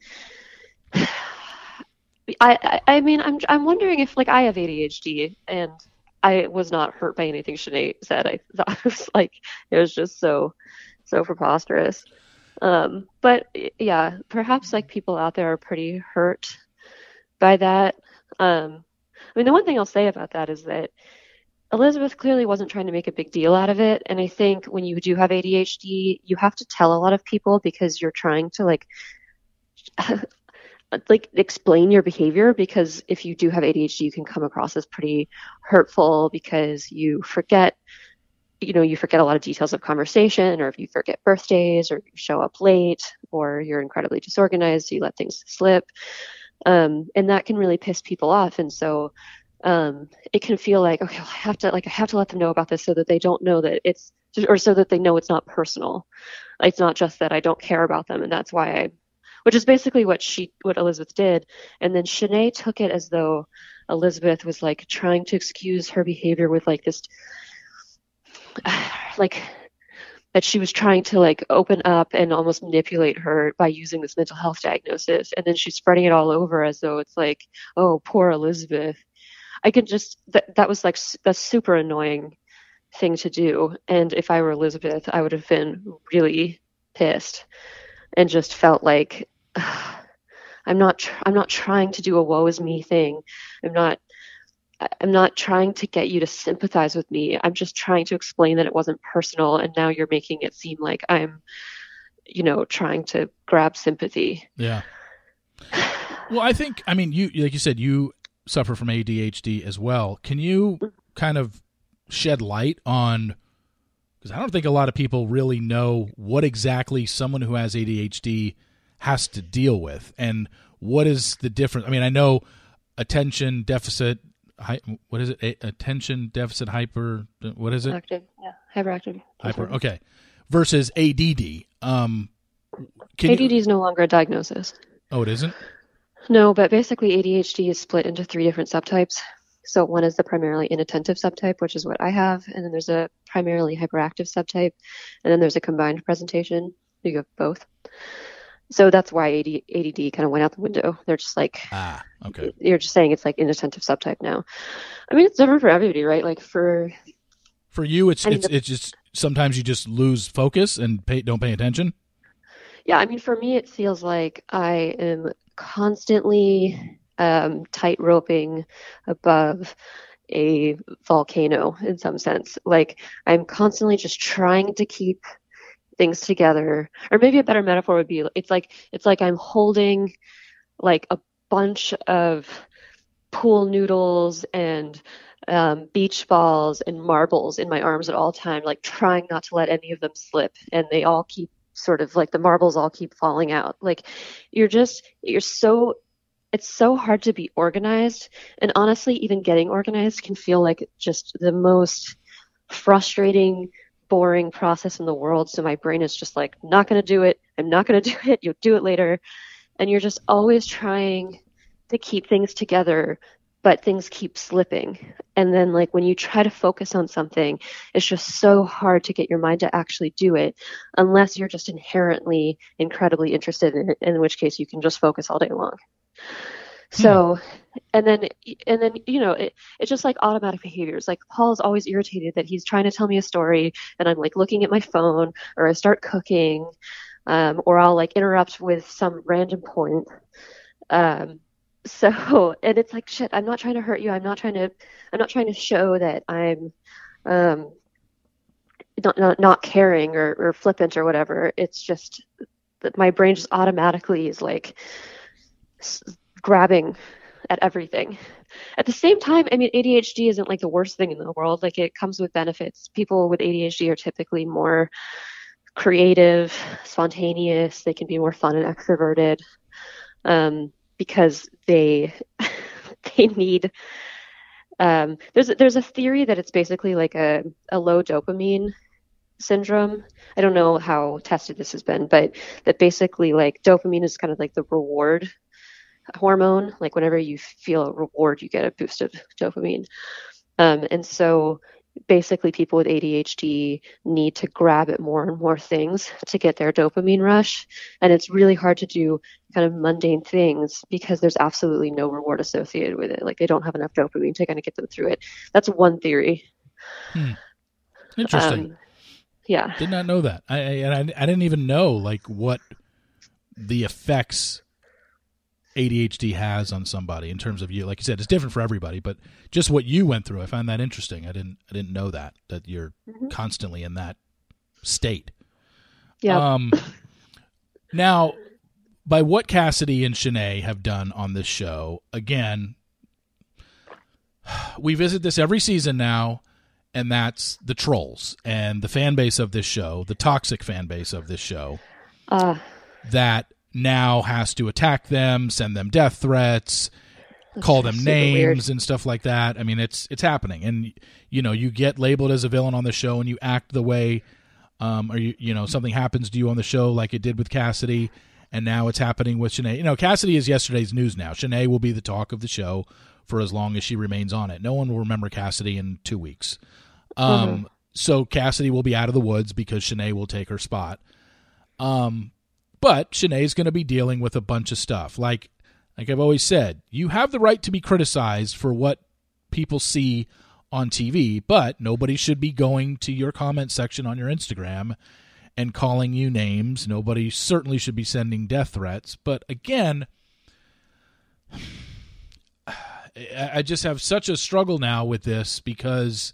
I'm wondering if I have ADHD and I was not hurt by anything Shanae said. I thought it was just so preposterous. But yeah, perhaps people out there are pretty hurt by that. I mean, the one thing I'll say about that is that Elizabeth clearly wasn't trying to make a big deal out of it. And I think when you do have ADHD, you have to tell a lot of people because you're trying to explain your behavior, because if you do have ADHD, you can come across as pretty hurtful because you forget a lot of details of conversation, or if you forget birthdays, or you show up late, or you're incredibly disorganized, so you let things slip. And that can really piss people off. And so it can feel like, okay, well, I have to let them know about this so that they don't know that it's, or so that they know it's not personal. It's not just that I don't care about them, and that's why which is basically what Elizabeth did. And then Shanae took it as though Elizabeth was trying to excuse her behavior with this, that she was trying to open up and almost manipulate her by using this mental health diagnosis. And then she's spreading it all over as though it's oh, poor Elizabeth. I could just, that was a super annoying thing to do. And if I were Elizabeth, I would have been really pissed and just felt like I'm not trying to do a woe is me thing. I'm not trying to get you to sympathize with me. I'm just trying to explain that it wasn't personal, and now you're making it seem like I'm, trying to grab sympathy. Yeah. Well, I mean, you, like you said, you suffer from ADHD as well. Can you kind of shed light on, because I don't think a lot of people really know what exactly someone who has ADHD has to deal with, and what is the difference? I mean, I know attention deficit, what is it? Attention deficit hyper, what is it? Active, yeah, hyperactive. Hyper, okay. Versus ADD. ADD is no longer a diagnosis. Oh, it isn't? No, but basically ADHD is split into 3 different subtypes. So one is the primarily inattentive subtype, which is what I have, and then there's a primarily hyperactive subtype, and then there's a combined presentation. You have both. So that's why ADD kind of went out the window. They're just like, okay. You're just saying it's like inattentive subtype now. I mean, it's different for everybody, right? Like for you, it's just sometimes you just lose focus and don't pay attention. Yeah, I mean, for me, it feels like I am constantly tight-roping above a volcano in some sense. Like I'm constantly just trying to keep things together. Or maybe a better metaphor would be it's like I'm holding like a bunch of pool noodles and beach balls and marbles in my arms at all time, like trying not to let any of them slip, and they all keep sort of like the marbles all keep falling out. Like it's so hard to be organized, and honestly even getting organized can feel like just the most frustrating, boring process in the world. So my brain is just like, not going to do it. I'm not going to do it. You'll do it later. And you're just always trying to keep things together, but things keep slipping. And then like when you try to focus on something, it's just so hard to get your mind to actually do it unless you're just inherently incredibly interested in it, in which case you can just focus all day long. So, and then, it's just like automatic behaviors. Like Paul is always irritated that he's trying to tell me a story and I'm like looking at my phone, or I start cooking, or I'll like interrupt with some random point. So, and it's like, shit, I'm not trying to hurt you. I'm not trying to show that I'm, not caring or flippant or whatever. It's just that my brain just automatically is like grabbing at everything. At the same time, I mean, ADHD isn't like the worst thing in the world. Like it comes with benefits. People with ADHD are typically more creative, spontaneous. They can be more fun and extroverted, because they need. There's a theory that it's basically like a low dopamine syndrome. I don't know how tested this has been, but that basically like dopamine is kind of like the reward hormone. Like whenever you feel a reward, you get a boost of dopamine. And so basically people with ADHD need to grab at more and more things to get their dopamine rush. And it's really hard to do kind of mundane things because there's absolutely no reward associated with it. Like they don't have enough dopamine to kind of get them through it. That's one theory. Interesting. Yeah. Did not know that. I didn't even know like what the effects ADHD has on somebody in terms of you. Like you said, it's different for everybody, but just what you went through, I find that interesting. I didn't know that you're constantly in that state. Yeah. Now, by what Cassidy and Shanae have done on this show, again, we visit this every season now, and that's the trolls and the fan base of this show, the toxic fan base of this show, that now has to attack them, send them death threats, call them names and stuff like that. I mean, it's happening. And, you get labeled as a villain on the show and you act the way, or something happens to you on the show like it did with Cassidy, and now it's happening with Shanae. Cassidy is yesterday's news now. Shanae will be the talk of the show for as long as she remains on it. No one will remember Cassidy in 2 weeks. So Cassidy will be out of the woods because Shanae will take her spot. But Shanae's going to be dealing with a bunch of stuff. Like I've always said, you have the right to be criticized for what people see on TV, but nobody should be going to your comment section on your Instagram and calling you names. Nobody certainly should be sending death threats. But again, I just have such a struggle now with this because,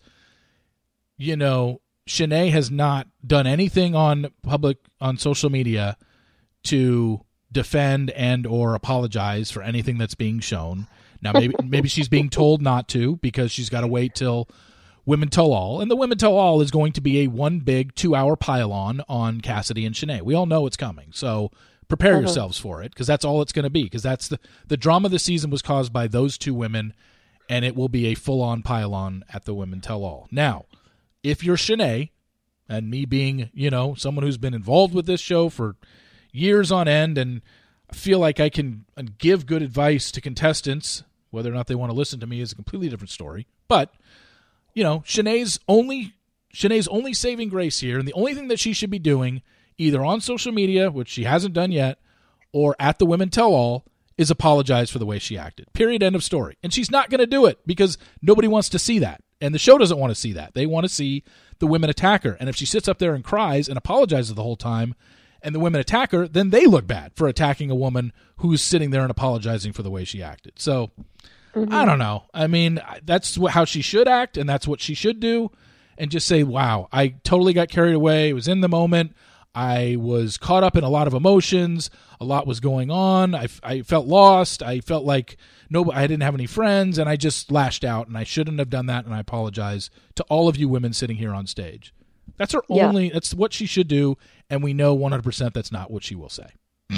Shanae has not done anything on social media to defend and or apologize for anything that's being shown. Now, maybe she's being told not to because she's got to wait till Women Tell All. And the Women Tell All is going to be a one big 2-hour pile-on on Cassidy and Shanae. We all know it's coming. So prepare yourselves for it because that's all it's going to be, because that's the drama of the season was caused by those two women, and it will be a full-on pile-on at the Women Tell All. Now, if you're Shanae, and me being, someone who's been involved with this show for years on end, and I feel like I can give good advice to contestants Whether or not they want to listen to me is a completely different story. But, you know, Shanae's only saving grace here, and the only thing that she should be doing, either on social media, which she hasn't done yet, or at the Women Tell All, is apologize for the way she acted. Period, end of story. And she's not going to do it because nobody wants to see that. And the show doesn't want to see that. They want to see the women attack her. And if she sits up there and cries and apologizes the whole time and the women attack her, then they look bad for attacking a woman who's sitting there and apologizing for the way she acted. So, I don't know. I mean, that's how she should act, and that's what she should do. And just say, wow, I totally got carried away. It was in the moment. I was caught up in a lot of emotions. A lot was going on. I felt lost. I felt like I didn't have any friends, and I just lashed out, and I shouldn't have done that, and I apologize to all of you women sitting here on stage. That's her only – that's what she should do, and we know 100% that's not what she will say.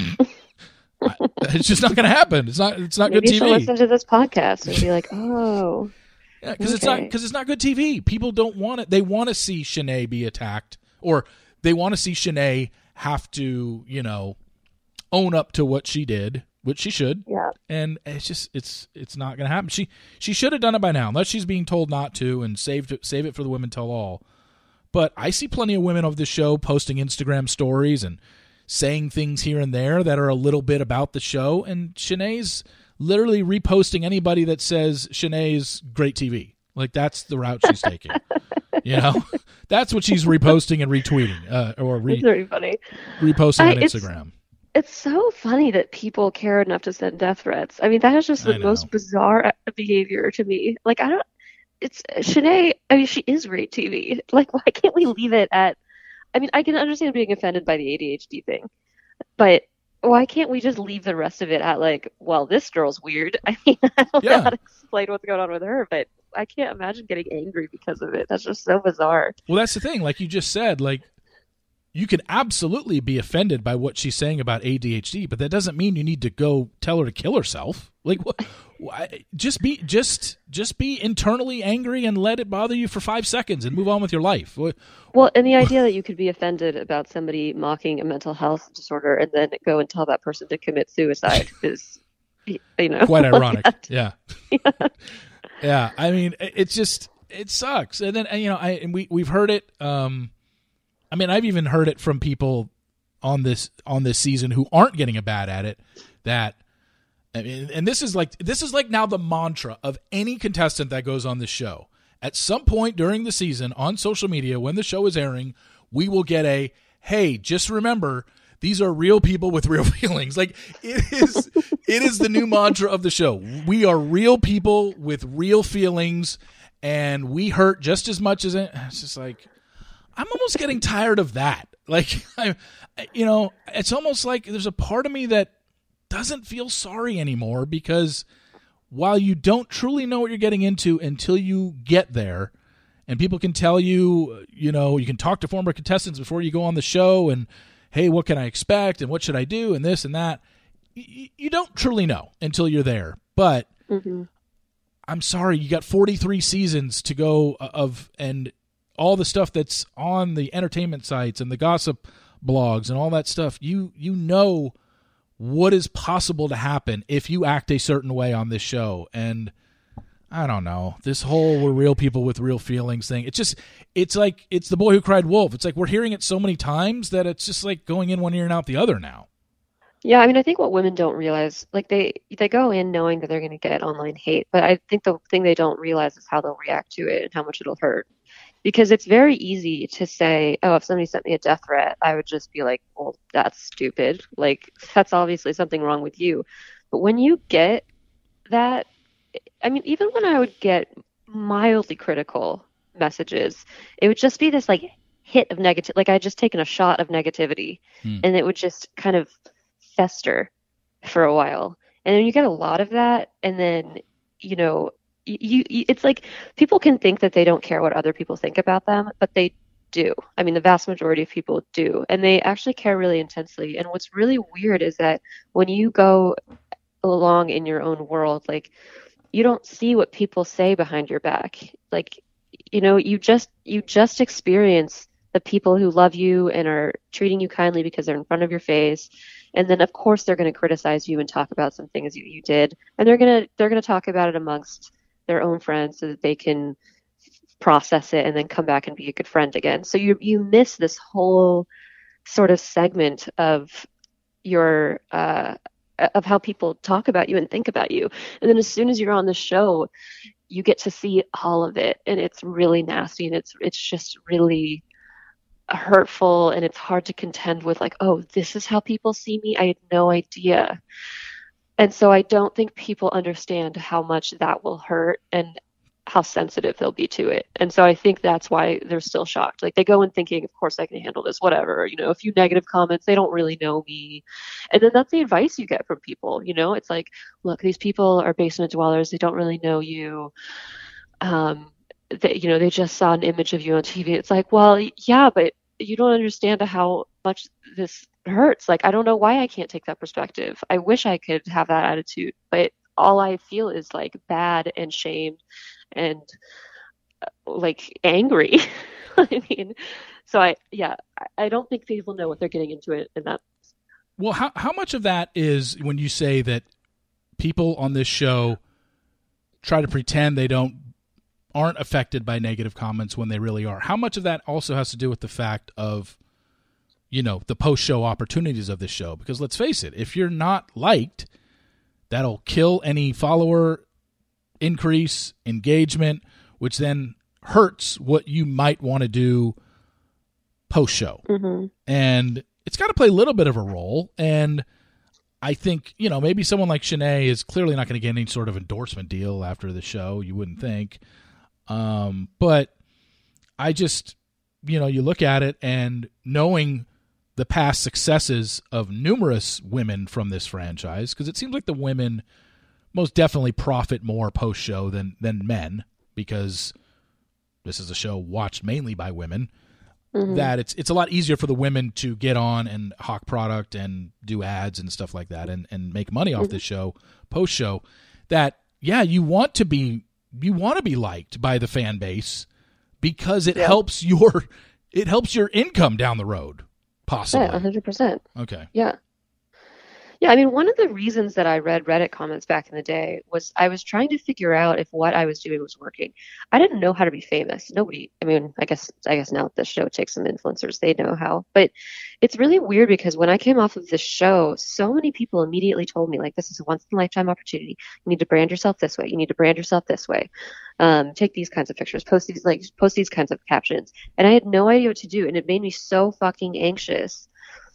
It's just not going to happen. It's not good TV. Maybe she'll listen to this podcast and be like, oh. Yeah, because it's not good TV. People don't want it. They want to see Shanae be attacked, or they want to see Shanae have to, you know, own up to what she did, which she should. Yeah. And it's just it's not going to happen. She should have done it by now, unless she's being told not to, and save it for the Women Tell All. But I see plenty of women of this show posting Instagram stories and saying things here and there that are a little bit about the show, and Shanae's literally reposting anybody that says Shanae's great TV. Like, that's the route she's taking. You know, that's what she's reposting and retweeting, It's very funny. Reposting on Instagram. It's so funny that people care enough to send death threats. I mean, that is just the most bizarre behavior to me. Like, it's Shanae. I mean, she is great TV. Like, why can't we leave it at? I mean, I can understand being offended by the ADHD thing, but why can't we just leave the rest of it at, like, well, this girl's weird? I mean, I don't know how to explain what's going on with her, but I can't imagine getting angry because of it. That's just so bizarre. Well, that's the thing. Like you just said, like, you can absolutely be offended by what she's saying about ADHD, but that doesn't mean you need to go tell her to kill herself. Like, what? Just be internally angry and let it bother you for 5 seconds and move on with your life. Well, and the idea that you could be offended about somebody mocking a mental health disorder and then go and tell that person to commit suicide is, you know, quite ironic. Yeah. Yeah. I mean, it sucks. And then, you know, we've heard it. I mean, I've even heard it from people on this season who aren't getting a bad at it. That, I mean, and this is like now the mantra of any contestant that goes on this show. At some point during the season on social media, when the show is airing, we will get a, hey, just remember, these are real people with real feelings. Like, it is the new mantra of the show. We are real people with real feelings, and we hurt just as much as it. It's just like, I'm almost getting tired of that. Like, it's almost like there's a part of me that doesn't feel sorry anymore, because while you don't truly know what you're getting into until you get there, and people can tell you, you know, you can talk to former contestants before you go on the show and, hey, what can I expect and what should I do and this and that. You don't truly know until you're there. But I'm sorry, you got 43 seasons to go and all the stuff that's on the entertainment sites and the gossip blogs and all that stuff. You know what is possible to happen if you act a certain way on this show. And I don't know, this whole we're real people with real feelings thing. It's like, it's the boy who cried wolf. It's like we're hearing it so many times that it's just like going in one ear and out the other now. Yeah, I mean, I think what women don't realize, like they go in knowing that they're going to get online hate, but I think the thing they don't realize is how they'll react to it and how much it'll hurt. Because it's very easy to say, oh, if somebody sent me a death threat, I would just be like, well, that's stupid. Like, that's obviously something wrong with you. But when you get that, I mean, even when I would get mildly critical messages, it would just be this like hit of negative, like I had just taken a shot of negativity, and it would just kind of fester for a while. And then you get a lot of that, and then, you know, it's like people can think that they don't care what other people think about them, but they do. I mean, the vast majority of people do, and they actually care really intensely. And what's really weird is that when you go along in your own world, like, you don't see what people say behind your back. Like, you know, you just experience the people who love you and are treating you kindly because they're in front of your face, And then of course they're going to criticize you and talk about some things you did, and they're going to talk about it amongst their own friends so that they can process it and then come back and be a good friend again. So you miss this whole sort of segment of your of how people talk about you and think about you. And then as soon as you're on the show, you get to see all of it, and it's really nasty, and it's just really hurtful, and it's hard to contend with, like, oh, this is how people see me. I had no idea. And so I don't think people understand how much that will hurt and how sensitive they'll be to it. And so I think that's why they're still shocked. Like, they go in thinking, of course I can handle this, whatever, a few negative comments, they don't really know me. And then that's the advice you get from people. It's like, look, these people are basement dwellers. They don't really know you. They just saw an image of you on TV. It's like, well, yeah, but you don't understand how much this hurts. Like, I don't know why I can't take that perspective. I wish I could have that attitude, but all I feel is like bad and shamed and like angry. I mean, so I don't think people know what they're getting into it in that. Well, how much of that is when you say that people on this show try to pretend they aren't affected by negative comments when they really are? How much of that also has to do with the fact of, the post-show opportunities of this show? Because let's face it, if you're not liked, that'll kill any follower increase, engagement, which then hurts what you might want to do post-show. Mm-hmm. And it's got to play a little bit of a role. And I think, maybe someone like Shanae is clearly not going to get any sort of endorsement deal after the show, you wouldn't think. But I just, you look at it, and knowing the past successes of numerous women from this franchise, because it seems like the women most definitely profit more post-show than men, because this is a show watched mainly by women, mm-hmm. that it's a lot easier for the women to get on and hawk product and do ads and stuff like that and make money off this show post-show, that, yeah, you want to be liked by the fan base because it helps your income down the road, possibly. Yeah, 100%. Okay. Yeah. Yeah, I mean, one of the reasons that I read Reddit comments back in the day was I was trying to figure out if what I was doing was working. I didn't know how to be famous. Nobody, I mean, I guess now the show takes some influencers, they know how. But it's really weird because when I came off of this show, so many people immediately told me, like, this is a once-in-a-lifetime opportunity. You need to brand yourself this way. You need to brand yourself this way. Take these kinds of pictures, post these kinds of captions. And I had no idea what to do, and it made me so fucking anxious.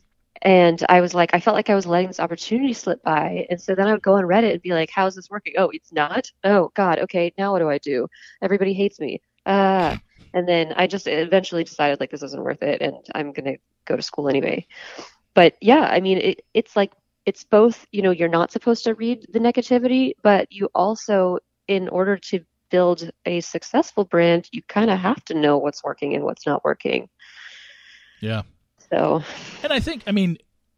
And I was like, I felt like I was letting this opportunity slip by. And so then I would go on Reddit and be like, how's this working? Oh, it's not? Oh, God. Okay, now what do I do? Everybody hates me. And then I just eventually decided, like, this isn't worth it, and I'm going to go to school anyway. But, yeah, I mean, it's like, it's both, you're not supposed to read the negativity, but you also, in order to build a successful brand, you kind of have to know what's working and what's not working. Yeah. So, and I think, I mean,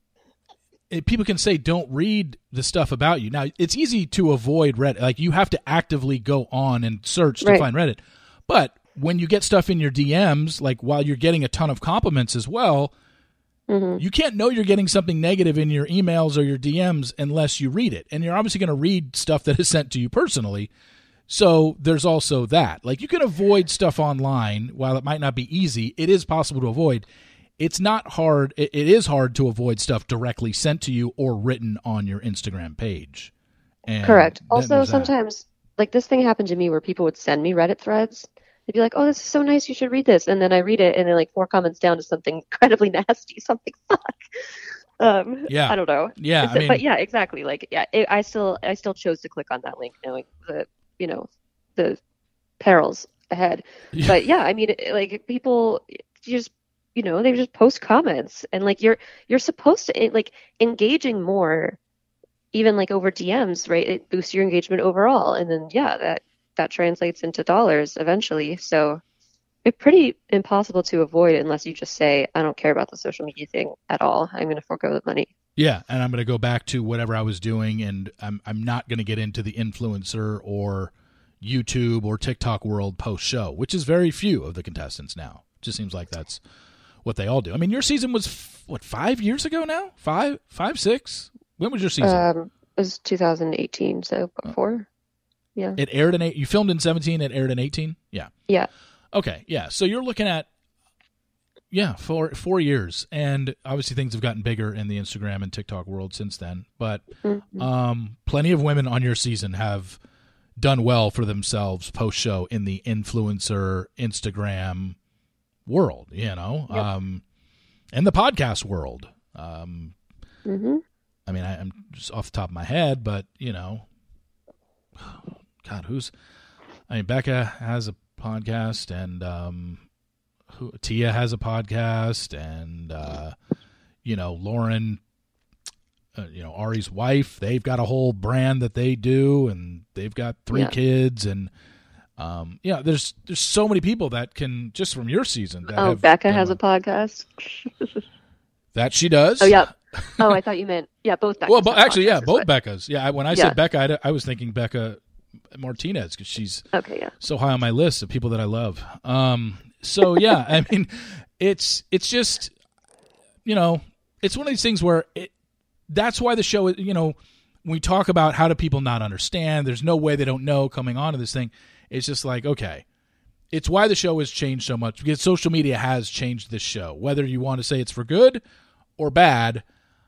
people can say don't read the stuff about you. Now, it's easy to avoid Reddit. Like, you have to actively go on and search to find Reddit. But when you get stuff in your DMs, like while you're getting a ton of compliments as well, mm-hmm. you can't know you're getting something negative in your emails or your DMs unless you read it. And you're obviously going to read stuff that is sent to you personally. So there's also that. Like, you can avoid stuff online. While it might not be easy, it is possible to avoid. It's not hard. It is hard to avoid stuff directly sent to you or written on your Instagram page. And correct. Also, sometimes, like, this thing happened to me where people would send me Reddit threads. They'd be like, oh, this is so nice, you should read this. And then I read it, and then, like, 4 comments down to something incredibly nasty. Something, fuck. Yeah. I don't know. Yeah. But yeah, exactly. Like, yeah, I still chose to click on that link knowing the perils ahead. Yeah. But yeah, I mean, like, people just, they just post comments, and like you're supposed to, like, engaging more, even like over DMs, right? It boosts your engagement overall, and then that translates into dollars eventually. So it's pretty impossible to avoid unless you just say, I don't care about the social media thing at all. I'm going to forego the money. Yeah, and I'm going to go back to whatever I was doing, and I'm not going to get into the influencer or YouTube or TikTok world post show, which is very few of the contestants now. It just seems like that's what they all do. I mean, your season was, 5 years ago now? 5, 6? When was your season? It was 2018, so before. Yeah. It aired you filmed in 17, it aired in 18? Yeah. Yeah. Okay, yeah. So you're looking at, 4 years. And obviously things have gotten bigger in the Instagram and TikTok world since then. But plenty of women on your season have done well for themselves post-show in the influencer Instagram world, Yep. And the podcast world. I mean, I'm just off the top of my head, but, God, Becca has a podcast, and Tia has a podcast, and, Lauren, Ari's wife, they've got a whole brand that they do, and they've got 3 kids, and there's so many people that can, just from your season. Becca has a podcast. That she does. Oh, yeah. Oh, I thought you meant, both Beccas. Well, actually, both Beccas. Yeah, when I said Becca, I was thinking Becca Martinez, because she's so high on my list of people that I love. So, yeah, I mean, it's just, it's one of these things where that's why the show, when we talk about how do people not understand, there's no way they don't know coming onto this thing. It's just like, okay, it's why the show has changed so much, because social media has changed this show. Whether you want to say it's for good or bad,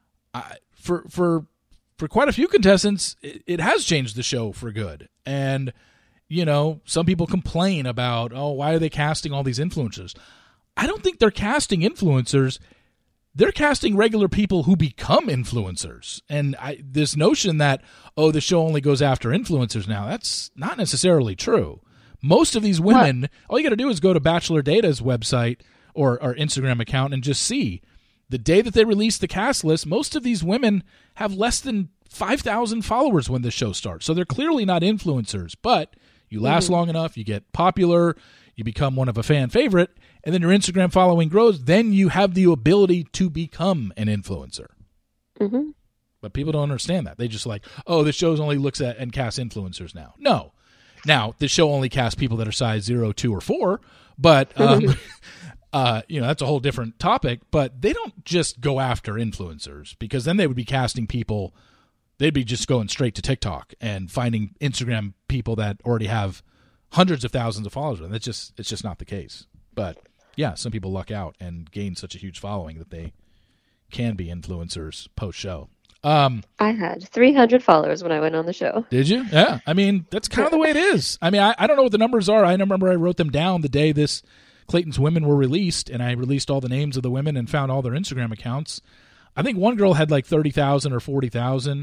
for quite a few contestants, it has changed the show for good. And, some people complain about, why are they casting all these influencers? I don't think they're casting influencers. They're casting regular people who become influencers. And this notion that, the show only goes after influencers now, that's not necessarily true. Most of these women, all you got to do is go to Bachelor Data's website or Instagram account and just see. The day that they release the cast list, most of these women have less than 5,000 followers when the show starts. So they're clearly not influencers, but you last long enough, you get popular, you become one of a fan favorite, and then your Instagram following grows, then you have the ability to become an influencer. Mm-hmm. But people don't understand that. They just like, the show only looks at and casts influencers now. No. Now, the show only casts people that are size 0, 2, or 4, but that's a whole different topic. But they don't just go after influencers, because then they would be casting people. They'd be just going straight to TikTok and finding Instagram people that already have hundreds of thousands of followers. And it's just not the case. But yeah, some people luck out and gain such a huge following that they can be influencers post-show. I had 300 followers when I went on the show. Did you? Yeah. I mean, that's kind of the way it is. I mean, I don't know what the numbers are. I remember I wrote them down the day this Clayton's Women were released, and I released all the names of the women and found all their Instagram accounts. I think one girl had like 30,000 or 40,000,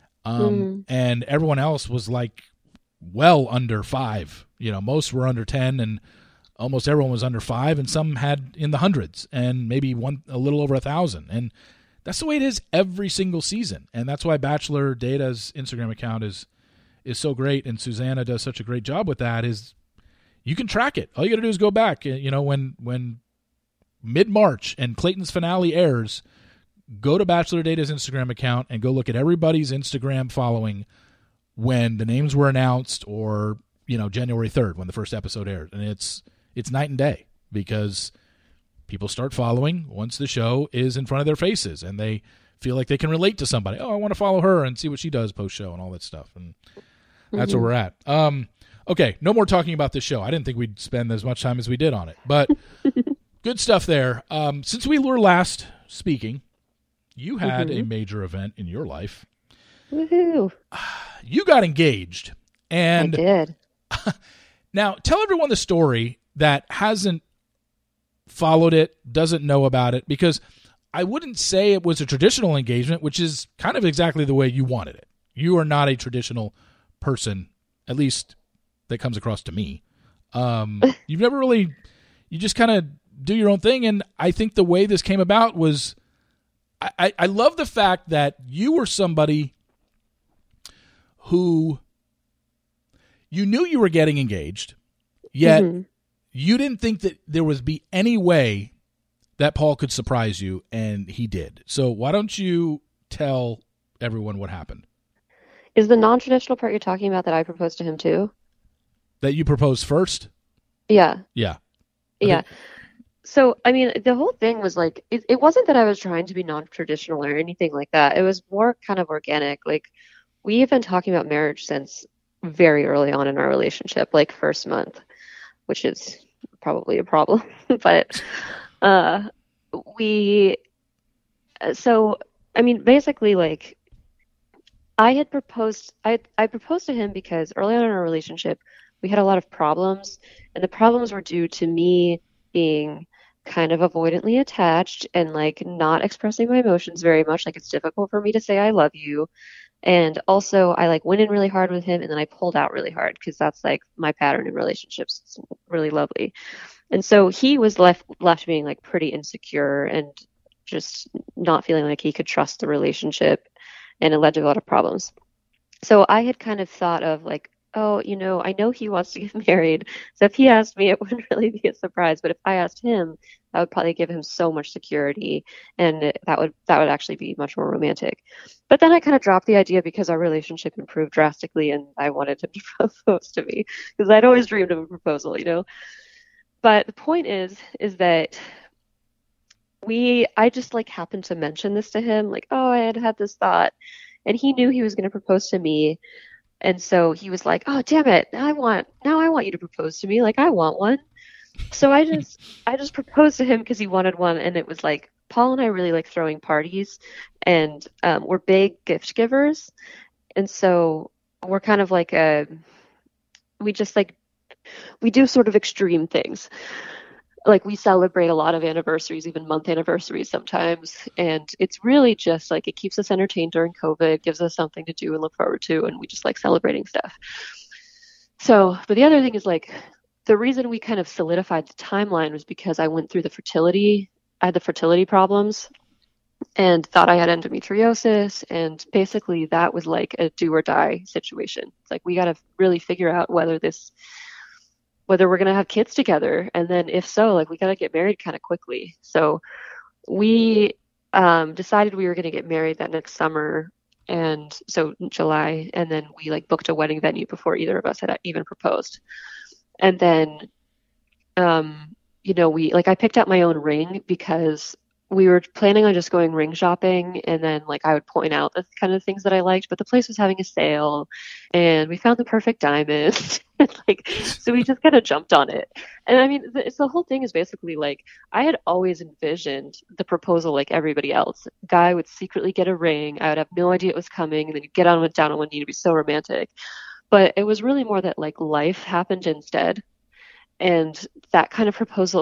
and everyone else was like well under 5. Most were under 10, and almost everyone was under 5, and some had in the hundreds, and maybe a little over 1,000. And that's the way it is every single season, and that's why Bachelor Data's Instagram account is so great, and Susanna does such a great job with that. Is you can track it. All you got to do is go back. When mid-March and Clayton's finale airs, go to Bachelor Data's Instagram account and go look at everybody's Instagram following when the names were announced, or January 3rd when the first episode aired, and it's night and day, because people start following once the show is in front of their faces, and they feel like they can relate to somebody. I want to follow her and see what she does post-show and all that stuff, and that's where we're at. Okay, no more talking about this show. I didn't think we'd spend as much time as we did on it, but good stuff there. Since we were last speaking, you had a major event in your life. Woohoo! You got engaged. And I did. Now, tell everyone the story that hasn't followed it, doesn't know about it, because I wouldn't say it was a traditional engagement, which is kind of exactly the way you wanted it. You are not a traditional person, at least that comes across to me. You've never really, you just kind of do your own thing, and I think the way this came about was, I love the fact that you were somebody who, you knew you were getting engaged, yet you didn't think that there would be any way that Paul could surprise you, and he did. So why don't you tell everyone what happened? Is the non-traditional part you're talking about that I proposed to him too? That you proposed first? Yeah. Yeah. Yeah. So, I mean, the whole thing was like, it wasn't that I was trying to be non-traditional or anything like that. It was more kind of organic. Like, we have been talking about marriage since very early on in our relationship, like first month, which is probably a problem. But we, so, I mean, basically, like, I proposed to him because early on in our relationship, we had a lot of problems, and the problems were due to me being kind of avoidantly attached and like not expressing my emotions very much. Like, it's difficult for me to say I love you. And also I like went in really hard with him and then I pulled out really hard because that's like my pattern in relationships. It's really lovely. And so he was left being like pretty insecure and just not feeling like he could trust the relationship, and it led to a lot of problems. So I had kind of thought of like, oh, I know he wants to get married. So if he asked me, it wouldn't really be a surprise. But if I asked him, that would probably give him so much security, and that would actually be much more romantic. But then I kind of dropped the idea because our relationship improved drastically, and I wanted him to propose to me because I'd always dreamed of a proposal. But the point is that I just like happened to mention this to him, like, oh, I had this thought, and he knew he was going to propose to me. And so he was like, oh, damn it. Now I want you to propose to me. Like, I want one. So I just proposed to him because he wanted one. And it was like, Paul and I really like throwing parties, and we're big gift givers. And so we're kind of like we do sort of extreme things. Like, we celebrate a lot of anniversaries, even month anniversaries sometimes. And it's really just like, it keeps us entertained during COVID, gives us something to do and look forward to. And we just like celebrating stuff. So, but the other thing is like, the reason we kind of solidified the timeline was because I had the fertility problems and thought I had endometriosis. And basically that was like a do or die situation. It's like, we got to really figure out whether we're going to have kids together. And then if so, like, we got to get married kind of quickly. So we decided we were going to get married that next summer. And so July, and then we like booked a wedding venue before either of us had even proposed. And then, I picked out my own ring because we were planning on just going ring shopping, and then like I would point out the kind of things that I liked, but the place was having a sale and we found the perfect diamond. So we just kind of jumped on it. And I mean, the whole thing is basically like, I had always envisioned the proposal like everybody else. Guy would secretly get a ring. I would have no idea it was coming. And then you'd get down on one knee to be so romantic. But it was really more that like life happened instead. And that kind of proposal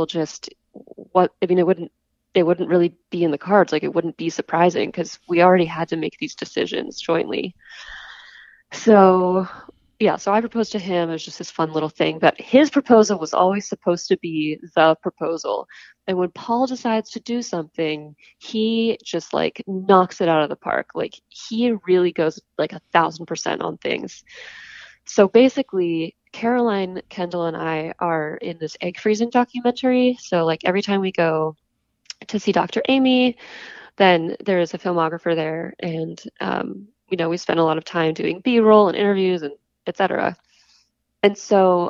it wouldn't really be in the cards. Like, it wouldn't be surprising because we already had to make these decisions jointly. So yeah, so I proposed to him. It was just this fun little thing, but his proposal was always supposed to be the proposal. And when Paul decides to do something, he just like knocks it out of the park. Like, he really goes like 1,000% on things. So basically, Caroline, Kendall, and I are in this egg freezing documentary. So like every time we go to see Dr. Amy, then there is a filmographer there, and we spend a lot of time doing B-roll and interviews and etc. And so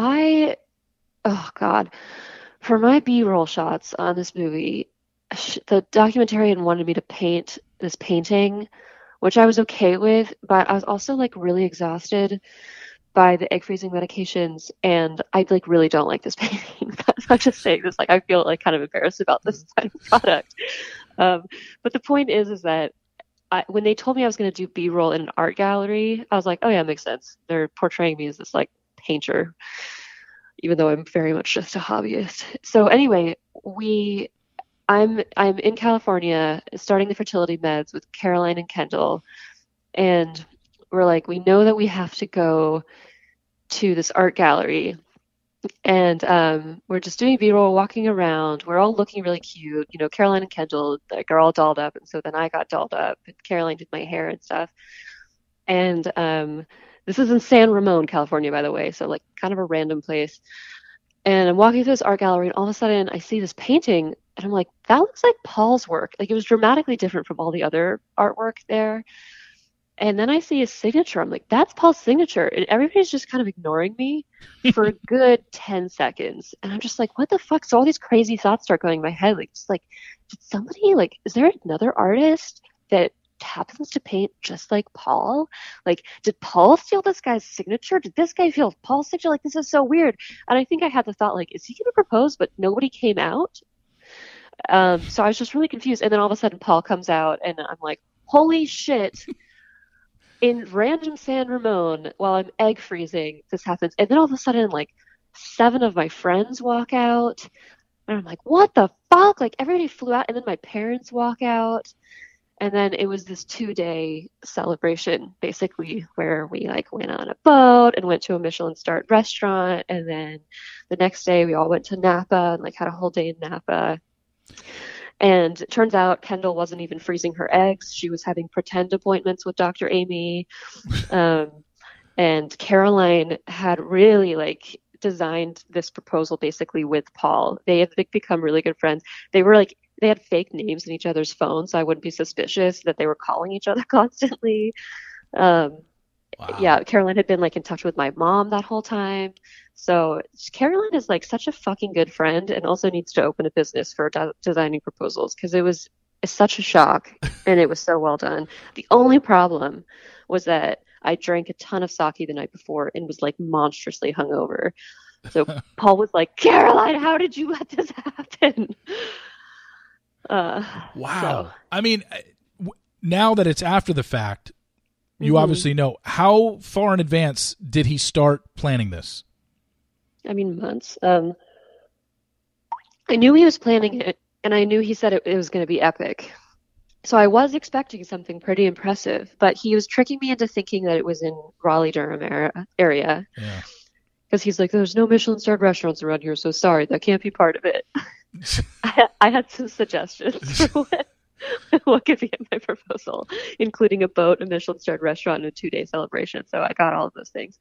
for my B-roll shots on this movie, the documentarian wanted me to paint this painting, which I was okay with, but I was also like really exhausted by the egg freezing medications, and I like really don't like this painting. I'm just saying this, like, I feel like kind of embarrassed about this kind of product. But the point is that when they told me I was going to do B-roll in an art gallery, I was like, oh yeah, it makes sense. They're portraying me as this like painter, even though I'm very much just a hobbyist. So anyway, I'm in California starting the fertility meds with Caroline and Kendall, and we're like, we know that we have to go to this art gallery, and we're just doing B-roll, walking around. We're all looking really cute. Caroline and Kendall like are all dolled up, and so then I got dolled up, and Caroline did my hair and stuff. And this is in San Ramon, California, by the way, so like kind of a random place. And I'm walking through this art gallery, and all of a sudden I see this painting, and I'm like, that looks like Paul's work. Like, it was dramatically different from all the other artwork there. And then I see his signature. I'm like, that's Paul's signature. And everybody's just kind of ignoring me for a good 10 seconds. And I'm just like, what the fuck? So all these crazy thoughts start going in my head. Like, just like, did somebody, like, is there another artist that happens to paint just like Paul? Like, did Paul steal this guy's signature? Did this guy steal Paul's signature? Like, this is so weird. And I think I had the thought, like, is he going to propose? But nobody came out. So I was just really confused. And then all of a sudden Paul comes out and I'm like, holy shit. In random San Ramon, while I'm egg freezing, this happens. And then all of a sudden, like, 7 of my friends walk out. And I'm like, what the fuck? Like, everybody flew out. And then my parents walk out. And then it was this 2-day celebration, basically, where we, like, went on a boat and went to a Michelin-starred restaurant. And then the next day, we all went to Napa and, like, had a whole day in Napa. And it turns out Kendall wasn't even freezing her eggs. She was having pretend appointments with Dr. Amy. And Caroline had really, like, designed this proposal basically with Paul. They had become really good friends. They were like, they had fake names in each other's phones, so I wouldn't be suspicious that they were calling each other constantly. Wow. Yeah, Caroline had been, like, in touch with my mom that whole time. So Caroline is, like, such a fucking good friend, and also needs to open a business for designing proposals, because it's such a shock and it was so well done. The only problem was that I drank a ton of sake the night before and was, like, monstrously hungover. So Paul was like, Caroline, how did you let this happen? Wow. So. I mean, now that it's after the fact, you obviously know. How far in advance did he start planning this? I mean, months. I knew he was planning it, and I knew he said it was going to be epic. So I was expecting something pretty impressive, but he was tricking me into thinking that it was in Raleigh-Durham area. Yeah. Because he's like, there's no Michelin-starred restaurants around here, so sorry, that can't be part of it. I had some suggestions for what could be in my proposal, including a boat, a Michelin-starred restaurant, and a 2-day celebration. So I got all of those things.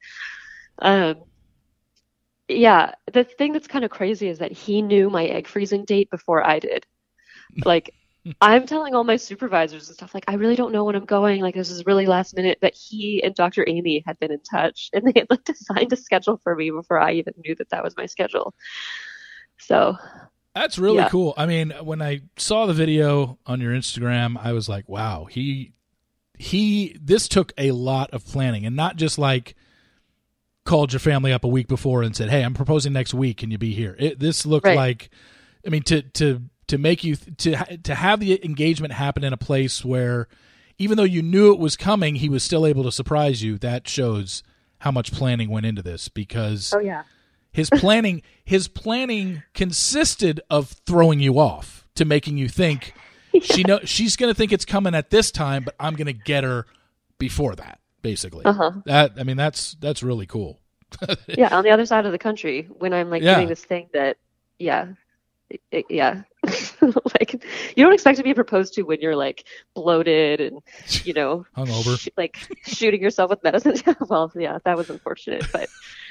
Yeah, the thing that's kind of crazy is that he knew my egg freezing date before I did. Like, I'm telling all my supervisors and stuff, like, I really don't know when I'm going. Like, this is really last minute. But he and Dr. Amy had been in touch, and they had, like, designed a schedule for me before I even knew that was my schedule. So that's really cool. I mean, when I saw the video on your Instagram, I was like, wow, this took a lot of planning, and not just like called your family up a week before and said, hey, I'm proposing next week. Can you be here? This looked like, I mean, to make you to have the engagement happen in a place where, even though you knew it was coming, he was still able to surprise you. That shows how much planning went into this, because his planning consisted of throwing you off, to making you think she's going to think it's coming at this time, but I'm going to get her before that. Basically, that's really cool. Yeah, on the other side of the country, when I'm, like, doing this thing that, like, you don't expect to be proposed to when you're, like, bloated and, you know, hungover, like shooting yourself with medicine. Well, yeah, that was unfortunate, but.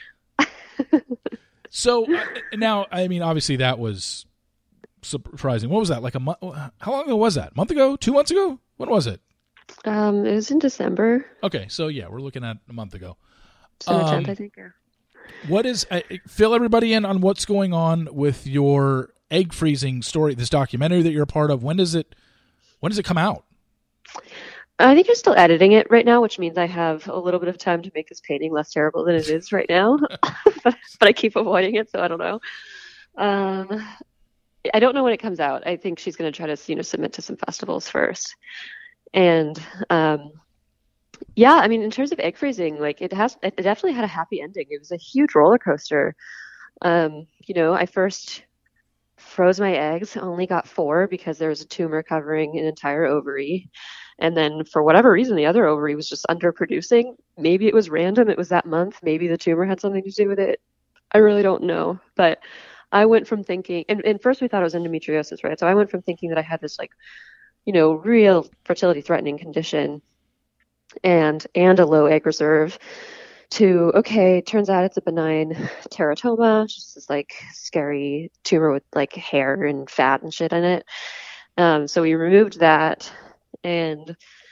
So now, I mean, obviously that was surprising. What was that? Like a month? How long ago was that? A month ago? 2 months ago? When was it? It was in December. Okay, so yeah, we're looking at a month ago. December 10th, I think. Yeah. What is? Fill everybody in on what's going on with your egg freezing story, this documentary that you're a part of. When does it come out? I think you're still editing it right now, which means I have a little bit of time to make this painting less terrible than it is right now. but I keep avoiding it, so I don't know. I don't know when it comes out. I think she's going to try to, submit to some festivals first. And I mean, in terms of egg freezing, like, it definitely had a happy ending. It was a huge roller coaster. I first froze my eggs, only got 4 because there was a tumor covering an entire ovary. And then for whatever reason, the other ovary was just underproducing. Maybe it was random. It was that month. Maybe the tumor had something to do with it. I really don't know. But I went from thinking, and first we thought it was endometriosis, right? So I went from thinking that I had this, like, real fertility threatening condition and a low egg reserve to, okay, turns out it's a benign teratoma, just this, like, scary tumor with, like, hair and fat and shit in it. So we removed that, and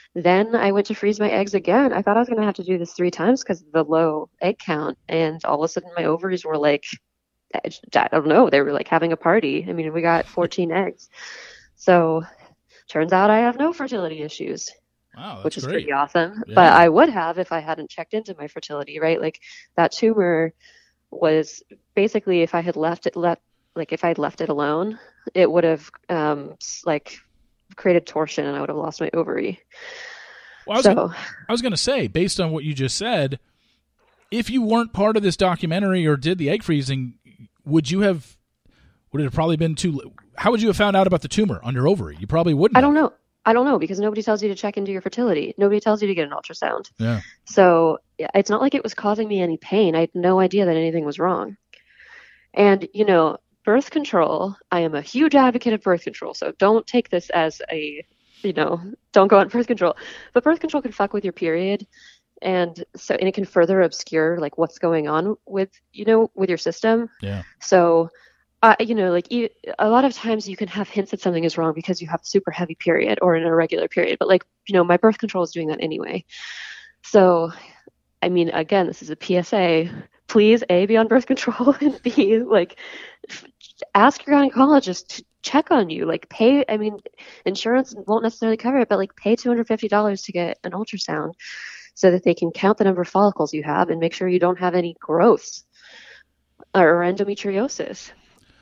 Then I went to freeze my eggs again. I thought I was going to have to do this 3 times because of the low egg count. And all of a sudden my ovaries were like, I don't know, they were like having a party. I mean, we got 14 eggs. So turns out I have no fertility issues. Wow, that's which is great. pretty awesome. Yeah. But I would have if I hadn't checked into my fertility, right? Like that tumor was basically if I had left it alone, it would have like created torsion and I would have lost my ovary. Well, I was going to say, based on what you just said, if you weren't part of this documentary or did the egg freezing, would it have probably been how would you have found out about the tumor on your ovary? You probably wouldn't. I don't know because nobody tells you to check into your fertility. Nobody tells you to get an ultrasound. Yeah. So it's not like it was causing me any pain. I had no idea that anything was wrong. And, birth control, I am a huge advocate of birth control. So don't take this as don't go on birth control. But birth control can fuck with your period. And it can further obscure like what's going on with your system. Yeah. So, a lot of times you can have hints that something is wrong because you have a super heavy period or an irregular period. But my birth control is doing that anyway. So, I mean, again, this is a PSA. Please, A, be on birth control, and B, ask your gynecologist to check on you. Pay, I mean, insurance won't necessarily cover it, but pay $250 to get an ultrasound so that they can count the number of follicles you have and make sure you don't have any growths or endometriosis.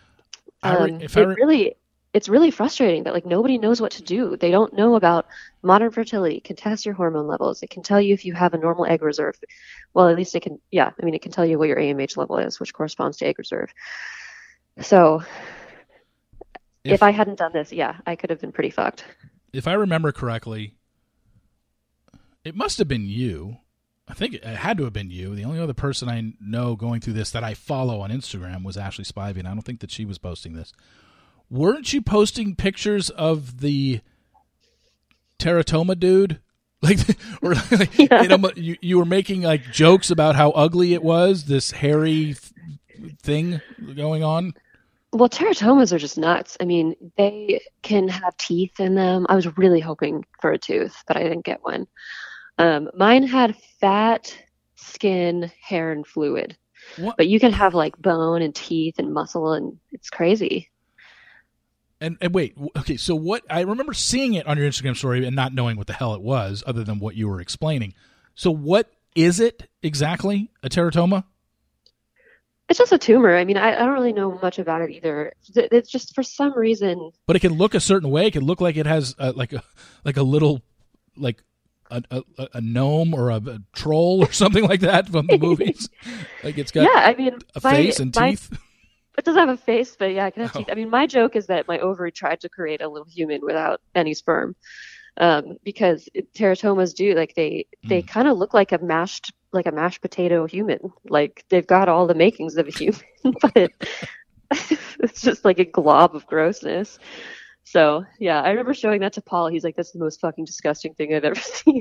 It's really frustrating that nobody knows what to do. They don't know about modern fertility. It can test your hormone levels. It can tell you if you have a normal egg reserve. Well, at least it can, it can tell you what your AMH level is, which corresponds to egg reserve. So if I hadn't done this, I could have been pretty fucked. If I remember correctly, it must have been you. I think it had to have been you. The only other person I know going through this that I follow on Instagram was Ashley Spivey, and I don't think that she was posting this. Weren't you posting pictures of the teratoma dude? You were making jokes about how ugly it was, this hairy thing going on? Well, teratomas are just nuts. I mean, they can have teeth in them. I was really hoping for a tooth, but I didn't get one. Mine had fat, skin, hair, and fluid. What? But you can have bone and teeth and muscle, and it's crazy. And wait, okay, so what? I remember seeing it on your Instagram story and not knowing what the hell it was, other than what you were explaining. So what is it exactly? A teratoma? It's just a tumor. I mean, I don't really know much about it either. It's just for some reason. But it can look a certain way. It can look like it has a little a gnome or a troll or something like that from the movies. It's got a face and teeth. It doesn't have a face, but it can have teeth. I mean, my joke is that my ovary tried to create a little human without any sperm, because teratomas do they kind of look like a mashed potato human. They've got all the makings of a human, but it's just a glob of grossness. So I remember showing that to Paul. He's like, "That's the most fucking disgusting thing I've ever seen."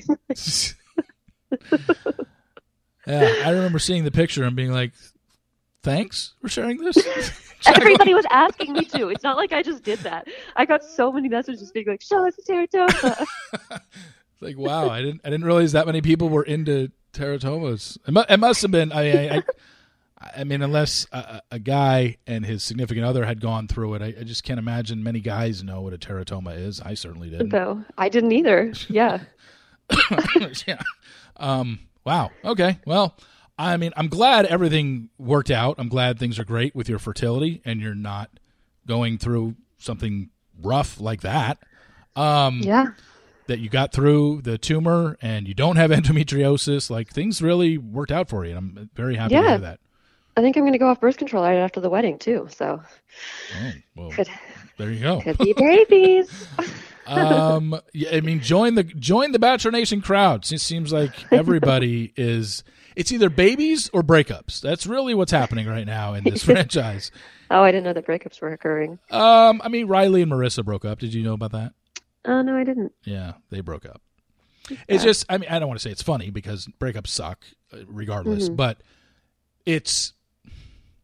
I remember seeing the picture and being like, thanks for sharing this. Everybody was asking me to. It's not like I just did that. I got so many messages being like, "Show us the teratoma." Wow, I didn't realize that many people were into teratomas. It must have been. I mean, unless a guy and his significant other had gone through it, I just can't imagine many guys know what a teratoma is. I certainly didn't. No, I didn't either. Yeah. Yeah. Wow. Okay. Well, I mean, I'm glad everything worked out. I'm glad things are great with your fertility and you're not going through something rough like that. That you got through the tumor and you don't have endometriosis. Things really worked out for you. And I'm very happy to hear that. I think I'm going to go off birth control right after the wedding too. So, there you go. Could be babies. I mean, join the Bachelor Nation crowd. It seems like everybody is. It's either babies or breakups. That's really what's happening right now in this franchise. Oh, I didn't know that breakups were occurring. I mean, Riley and Marissa broke up. Did you know about that? Oh, no, I didn't. Yeah, they broke up. It's just, I mean, I don't want to say it's funny because breakups suck regardless, but it's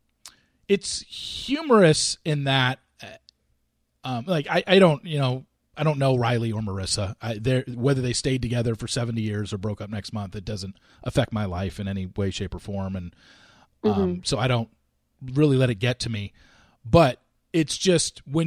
humorous in that, I don't, know Riley or Marissa. Whether they stayed together for 70 years or broke up next month, it doesn't affect my life in any way, shape, or form. And so I don't really let it get to me. But it's just when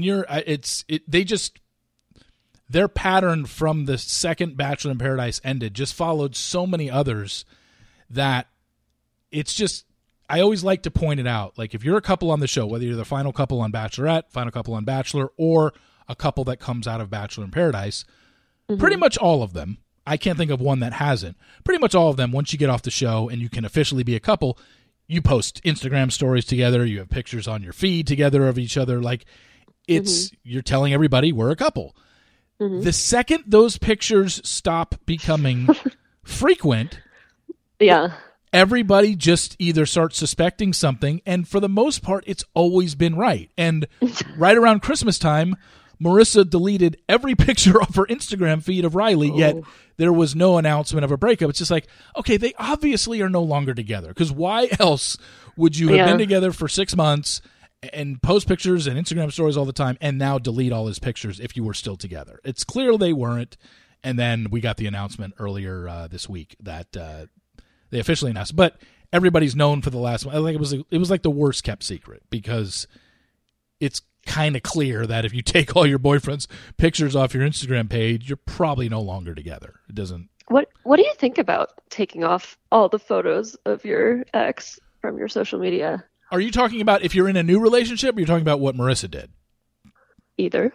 their pattern from the second Bachelor in Paradise ended just followed so many others that it's just, I always like to point it out. Like if you're a couple on the show, whether you're the final couple on Bachelorette, final couple on Bachelor, or a couple that comes out of Bachelor in Paradise, pretty much all of them, I can't think of one that hasn't, pretty much all of them, once you get off the show and you can officially be a couple, you post Instagram stories together, you have pictures on your feed together of each other. Like it's, you're telling everybody we're a couple. The second those pictures stop becoming frequent, everybody just either starts suspecting something, and for the most part, it's always been right. And right around Christmas time, Marissa deleted every picture off her Instagram feed of Riley, yet there was no announcement of a breakup. It's just like, okay, they obviously are no longer together, because why else would you have been together for 6 months and post pictures and Instagram stories all the time and now delete all his pictures if you were still together? It's clear they weren't. And then we got the announcement earlier this week that they officially announced. But everybody's known for the last one. Like it was like the worst kept secret, because it's kind of clear that if you take all your boyfriend's pictures off your Instagram page, you're probably no longer together. It doesn't. What do you think about taking off all the photos of your ex from your social media? Are you talking about if you're in a new relationship, or you're talking about what Marissa did? Either.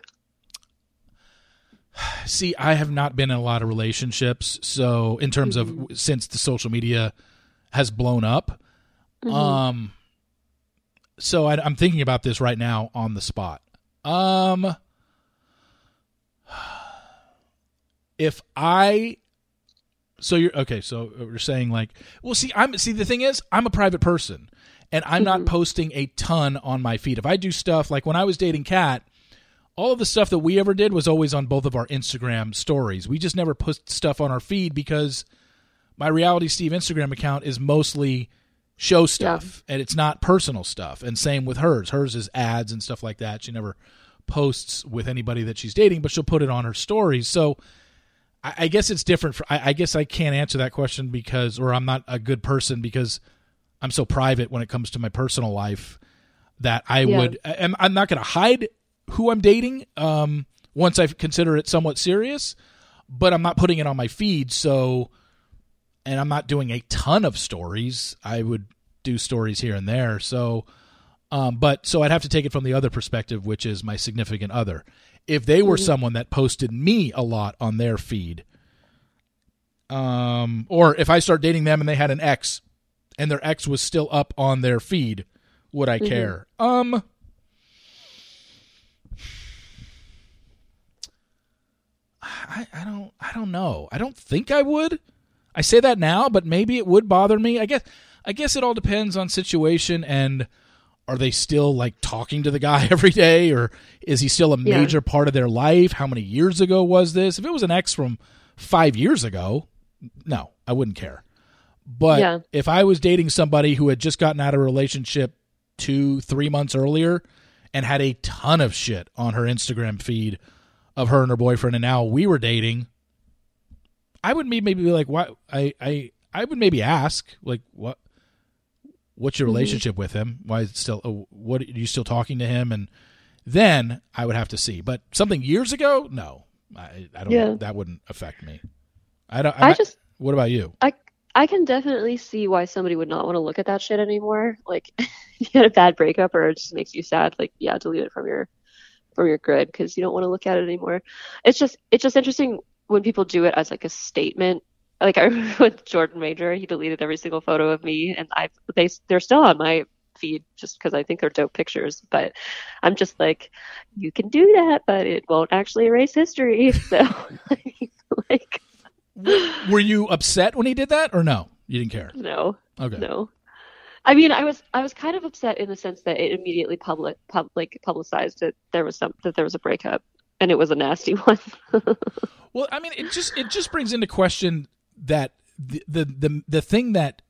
See, I have not been in a lot of relationships, so in terms of since the social media has blown up. So I'm thinking about this right now on the spot. So you're saying like, well, the thing is, I'm a private person. And I'm not posting a ton on my feed. If I do stuff, like when I was dating Kat, all of the stuff that we ever did was always on both of our Instagram stories. We just never put stuff on our feed because my Reality Steve Instagram account is mostly show stuff, and it's not personal stuff. And same with hers. Hers is ads and stuff like that. She never posts with anybody that she's dating, but she'll put it on her stories. So I guess it's different. I guess I can't answer that question or I'm not a good person because I'm so private when it comes to my personal life that I'm not going to hide who I'm dating once I consider it somewhat serious, but I'm not putting it on my feed. And I'm not doing a ton of stories. I would do stories here and there. So I'd have to take it from the other perspective, which is my significant other. If they were someone that posted me a lot on their feed, or if I start dating them and they had an ex, and their ex was still up on their feed, would I care? I don't know. I don't think I would. I say that now, but maybe it would bother me. I guess it all depends on situation, and are they still like talking to the guy every day, or is he still a major part of their life? How many years ago was this? If it was an ex from 5 years ago, no, I wouldn't care. But if I was dating somebody who had just gotten out of a relationship 2-3 months earlier and had a ton of shit on her Instagram feed of her and her boyfriend, and now we were dating, I would maybe be like, what? I would maybe ask, like, what's your relationship with him? Why is it still? What are you still talking to him? And then I would have to see. But something years ago, no, I don't. That wouldn't affect me. What about you? I can definitely see why somebody would not want to look at that shit anymore. Like, if you had a bad breakup or it just makes you sad, like, delete it from your grid because you don't want to look at it anymore. It's just interesting when people do it as like a statement. Like I remember with Jordan Major, he deleted every single photo of me, and they're still on my feed just because I think they're dope pictures. But I'm just like, you can do that, but it won't actually erase history. So, like. Were you upset when he did that, or no? You didn't care? No. Okay. No. I mean, I was kind of upset in the sense that it immediately publicized that there was a breakup, and it was a nasty one. Well, I mean, it just brings into question that the thing that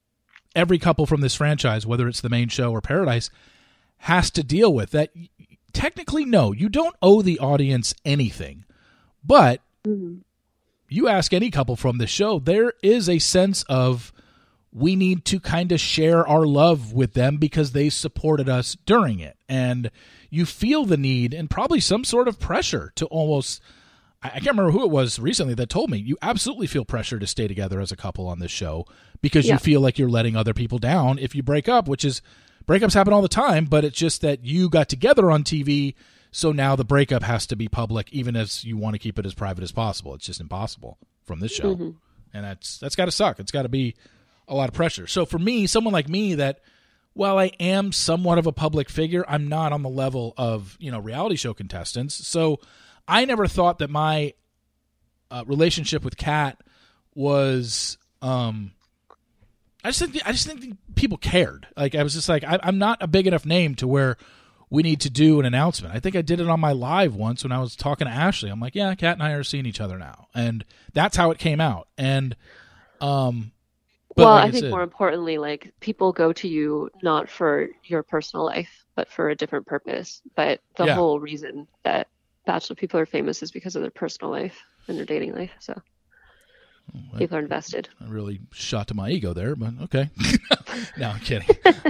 every couple from this franchise, whether it's the main show or Paradise, has to deal with, that technically, no, you don't owe the audience anything. But you ask any couple from the show, there is a sense of we need to kind of share our love with them because they supported us during it. And you feel the need and probably some sort of pressure to almost, I can't remember who it was recently that told me, you absolutely feel pressure to stay together as a couple on this show because you feel like you're letting other people down if you break up, which is, breakups happen all the time, but it's just that you got together on TV, so now the breakup has to be public, even as you want to keep it as private as possible. It's just impossible from this show. And that's got to suck. It's got to be a lot of pressure. So for me, someone like me that, while I am somewhat of a public figure, I'm not on the level of, reality show contestants. So I never thought that my relationship with Kat was, I just think people cared. Like, I was just like, I'm not a big enough name to where we need to do an announcement. I think I did it on my live once when I was talking to Ashley. I'm like, yeah, Kat and I are seeing each other now. And that's how it came out. And, well, like I think more importantly, like, people go to you not for your personal life, but for a different purpose. But the whole reason that Bachelor people are famous is because of their personal life and their dating life. So people are invested. I really shot to my ego there, but okay. No, I'm kidding.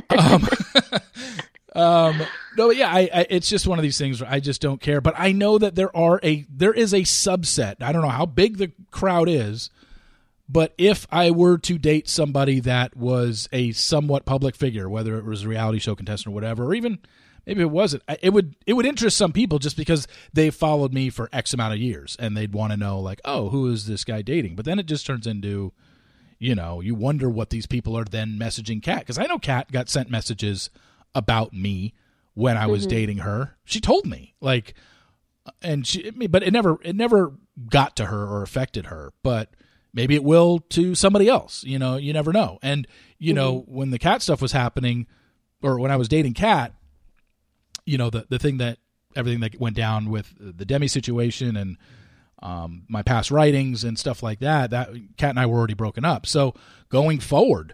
No, yeah, I it's just one of these things where I just don't care. But I know that there is a subset. I don't know how big the crowd is, but if I were to date somebody that was a somewhat public figure, whether it was a reality show contestant or whatever, or even maybe it wasn't, it would interest some people just because they followed me for X amount of years and they'd want to know, like, oh, who is this guy dating? But then it just turns into, you wonder what these people are then messaging Kat. Because I know Kat got sent messages about me when I was dating her. She told me, like, but it never got to her or affected her. But maybe it will to somebody else. You never know. And when the Kat stuff was happening, or when I was dating Kat, the thing that everything that went down with the Demi situation and my past writings and stuff like that Kat and I were already broken up. So going forward,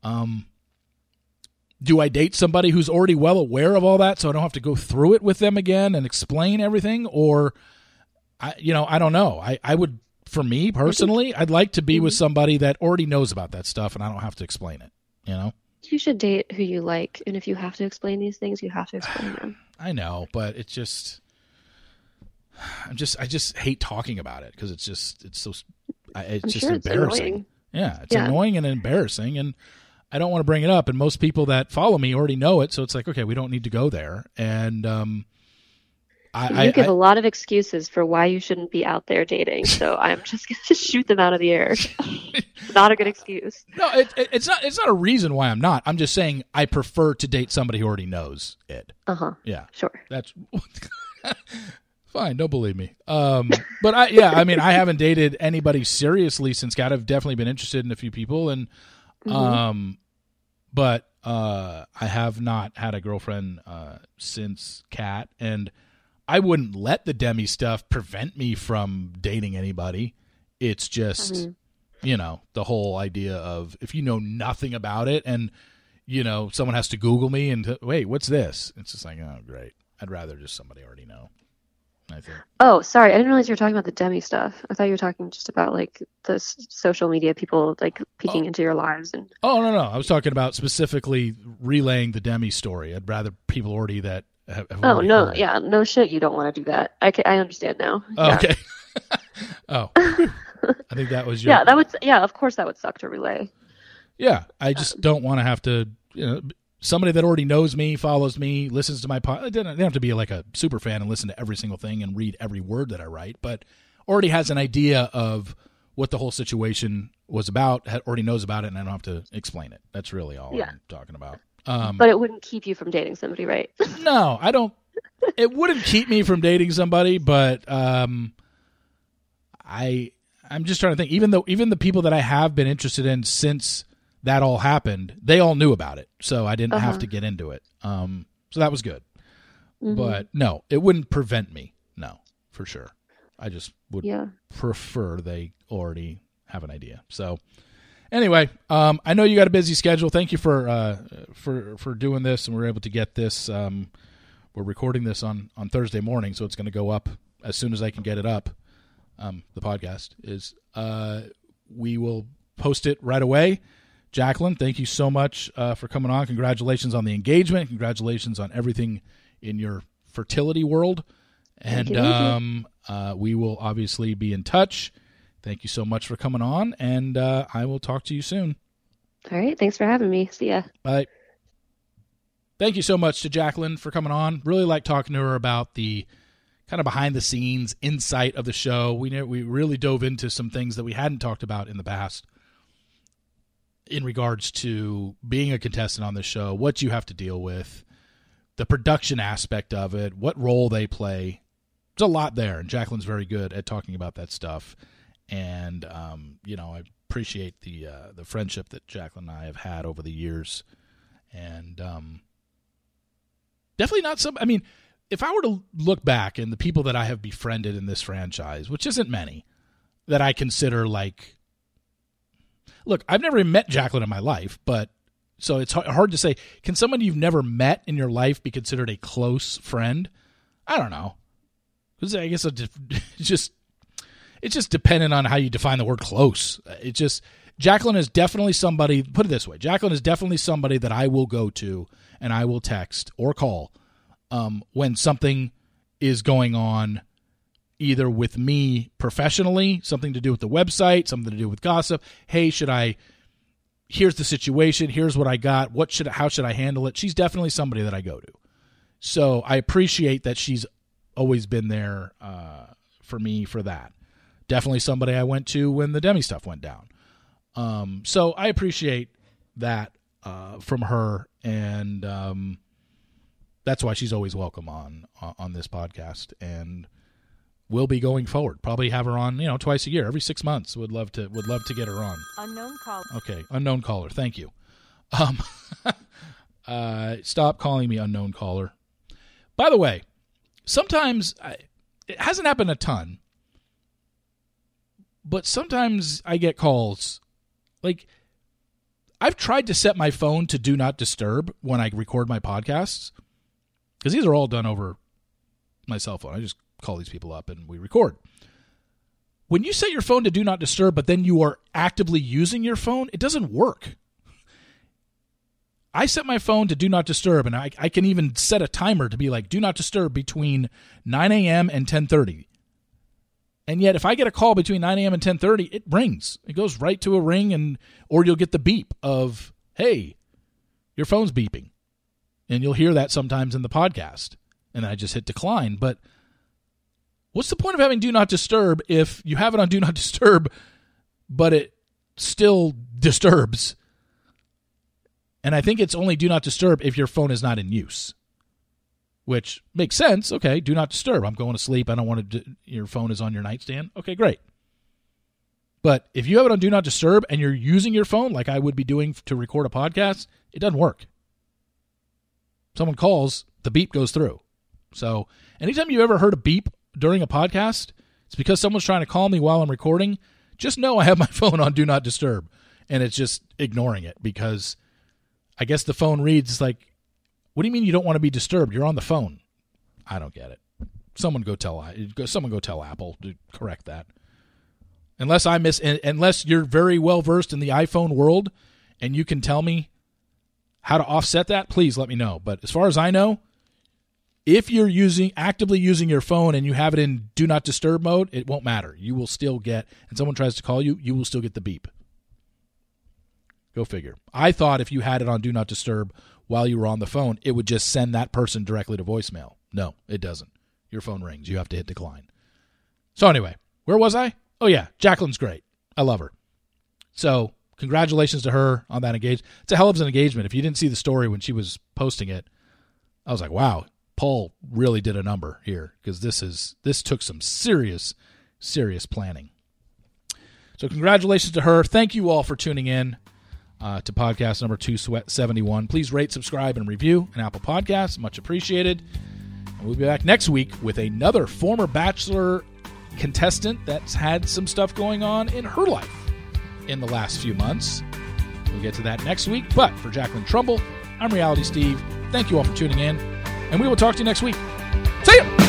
do I date somebody who's already well aware of all that so I don't have to go through it with them again and explain everything? Or, I don't know. I would, for me personally, I'd like to be with somebody that already knows about that stuff and I don't have to explain it, You should date who you like, and if you have to explain these things, you have to explain them. I know, but it's just, I just hate talking about it because it's just embarrassing. Annoying. Yeah, it's annoying and embarrassing, and I don't want to bring it up. And most people that follow me already know it, so it's like, okay, we don't need to go there. And you give a lot of excuses for why you shouldn't be out there dating, so I'm just going to shoot them out of the air. Not a good excuse. No, it's not a reason why I'm not. I'm just saying I prefer to date somebody who already knows it. Yeah. Sure. That's fine. Don't believe me. But I haven't dated anybody seriously since Kat. I've definitely been interested in a few people, and but I have not had a girlfriend since Kat, and I wouldn't let the Demi stuff prevent me from dating anybody. It's just, the whole idea of if you know nothing about it and, someone has to Google me and, wait, what's this? It's just like, oh, great. I'd rather just somebody already know, I think. Oh, sorry. I didn't realize you were talking about the Demi stuff. I thought you were talking just about, like, the social media people, like, peeking into your lives. And Oh, no. I was talking about specifically relaying the Demi story. I'd rather people already that no shit, you don't want to do that. I understand now. Oh, okay. Oh, I think that was your... of course that would suck to relay. Yeah, I just don't want to have to, somebody that already knows me, follows me, listens to my podcast. They don't have to be like a super fan and listen to every single thing and read every word that I write, but already has an idea of what the whole situation was about, already knows about it, and I don't have to explain it. That's really all I'm talking about. But it wouldn't keep you from dating somebody, right? No, I don't. It wouldn't keep me from dating somebody, but I'm just trying to think. Even the people that I have been interested in since that all happened, they all knew about it, so I didn't have to get into it. So that was good. But no, it wouldn't prevent me. No, for sure. I just would prefer they already have an idea. So. Anyway, I know you got a busy schedule. Thank you for doing this, and we were able to get this we're recording this on Thursday morning, so it's going to go up as soon as I can get it up. The podcast is, we will post it right away. Jacqueline, thank you so much for coming on. Congratulations on the engagement. Congratulations on everything in your fertility world. And we will obviously be in touch. Thank you so much for coming on, and I will talk to you soon. All right. Thanks for having me. See ya. Bye. Thank you so much to Jacqueline for coming on. Really like talking to her about the kind of behind-the-scenes insight of the show. We really dove into some things that we hadn't talked about in the past in regards to being a contestant on the show, what you have to deal with, the production aspect of it, what role they play. There's a lot there, and Jacqueline's very good at talking about that stuff. And, I appreciate the friendship that Jacqueline and I have had over the years. And definitely not some – I mean, if I were to look back and the people that I have befriended in this franchise, which isn't many, that I consider like – look, I've never met Jacqueline in my life, but so it's hard to say. Can someone you've never met in your life be considered a close friend? I don't know. Because I guess it's just dependent on how you define the word close. Jacqueline is definitely somebody, put it this way, Jacqueline is definitely somebody that I will go to and I will text or call when something is going on, either with me professionally, something to do with the website, something to do with gossip. Hey, here's the situation. Here's what I got. How should I handle it? She's definitely somebody that I go to. So I appreciate that she's always been there for me for that. Definitely somebody I went to when the Demi stuff went down. So I appreciate that from her, and that's why she's always welcome on this podcast. And we'll be going forward. Probably have her on, twice a year, every 6 months. Would love to get her on. Unknown caller. Okay, unknown caller. Thank you. Stop calling me unknown caller. By the way, sometimes it hasn't happened a ton, but sometimes I get calls. Like, I've tried to set my phone to do not disturb when I record my podcasts, because these are all done over my cell phone. I just call these people up and we record. When you set your phone to do not disturb, but then you are actively using your phone, it doesn't work. I set my phone to do not disturb, and I can even set a timer to be like, do not disturb between 9 a.m. and 10:30. And yet, if I get a call between 9 a.m. and 10:30, it rings. It goes right to a ring, or you'll get the beep of, hey, your phone's beeping. And you'll hear that sometimes in the podcast. And I just hit decline. But what's the point of having do not disturb if you have it on do not disturb, but it still disturbs? And I think it's only do not disturb if your phone is not in use, which makes sense. Okay, do not disturb. I'm going to sleep. I don't want to. Your phone is on your nightstand. Okay, great. But if you have it on do not disturb and you're using your phone like I would be doing to record a podcast, it doesn't work. Someone calls, the beep goes through. So anytime you ever heard a beep during a podcast, it's because someone's trying to call me while I'm recording. Just know I have my phone on do not disturb, and it's just ignoring it because I guess the phone reads like, what do you mean you don't want to be disturbed? You're on the phone. I don't get it. Someone go tell Apple to correct that. Unless you're very well versed in the iPhone world and you can tell me how to offset that, please let me know. But as far as I know, if you're actively using your phone and you have it in do not disturb mode, it won't matter. You will still get, and someone tries to call you, you will still get the beep. Go figure. I thought if you had it on do not disturb while you were on the phone, it would just send that person directly to voicemail. No, it doesn't. Your phone rings. You have to hit decline. So anyway, where was I? Oh yeah, Jacqueline's great. I love her. So congratulations to her on that engagement. It's a hell of an engagement. If you didn't see the story when she was posting it, I was like, wow, Paul really did a number here, because this took some serious planning. So congratulations to her. Thank you all for tuning in to podcast number 271. Please rate, subscribe, and review an Apple Podcasts. Much appreciated. And we'll be back next week with another former Bachelor contestant that's had some stuff going on in her life in the last few months. We'll get to that next week. But for Jacqueline Trumbull, I'm Reality Steve. Thank you all for tuning in. And we will talk to you next week. See ya!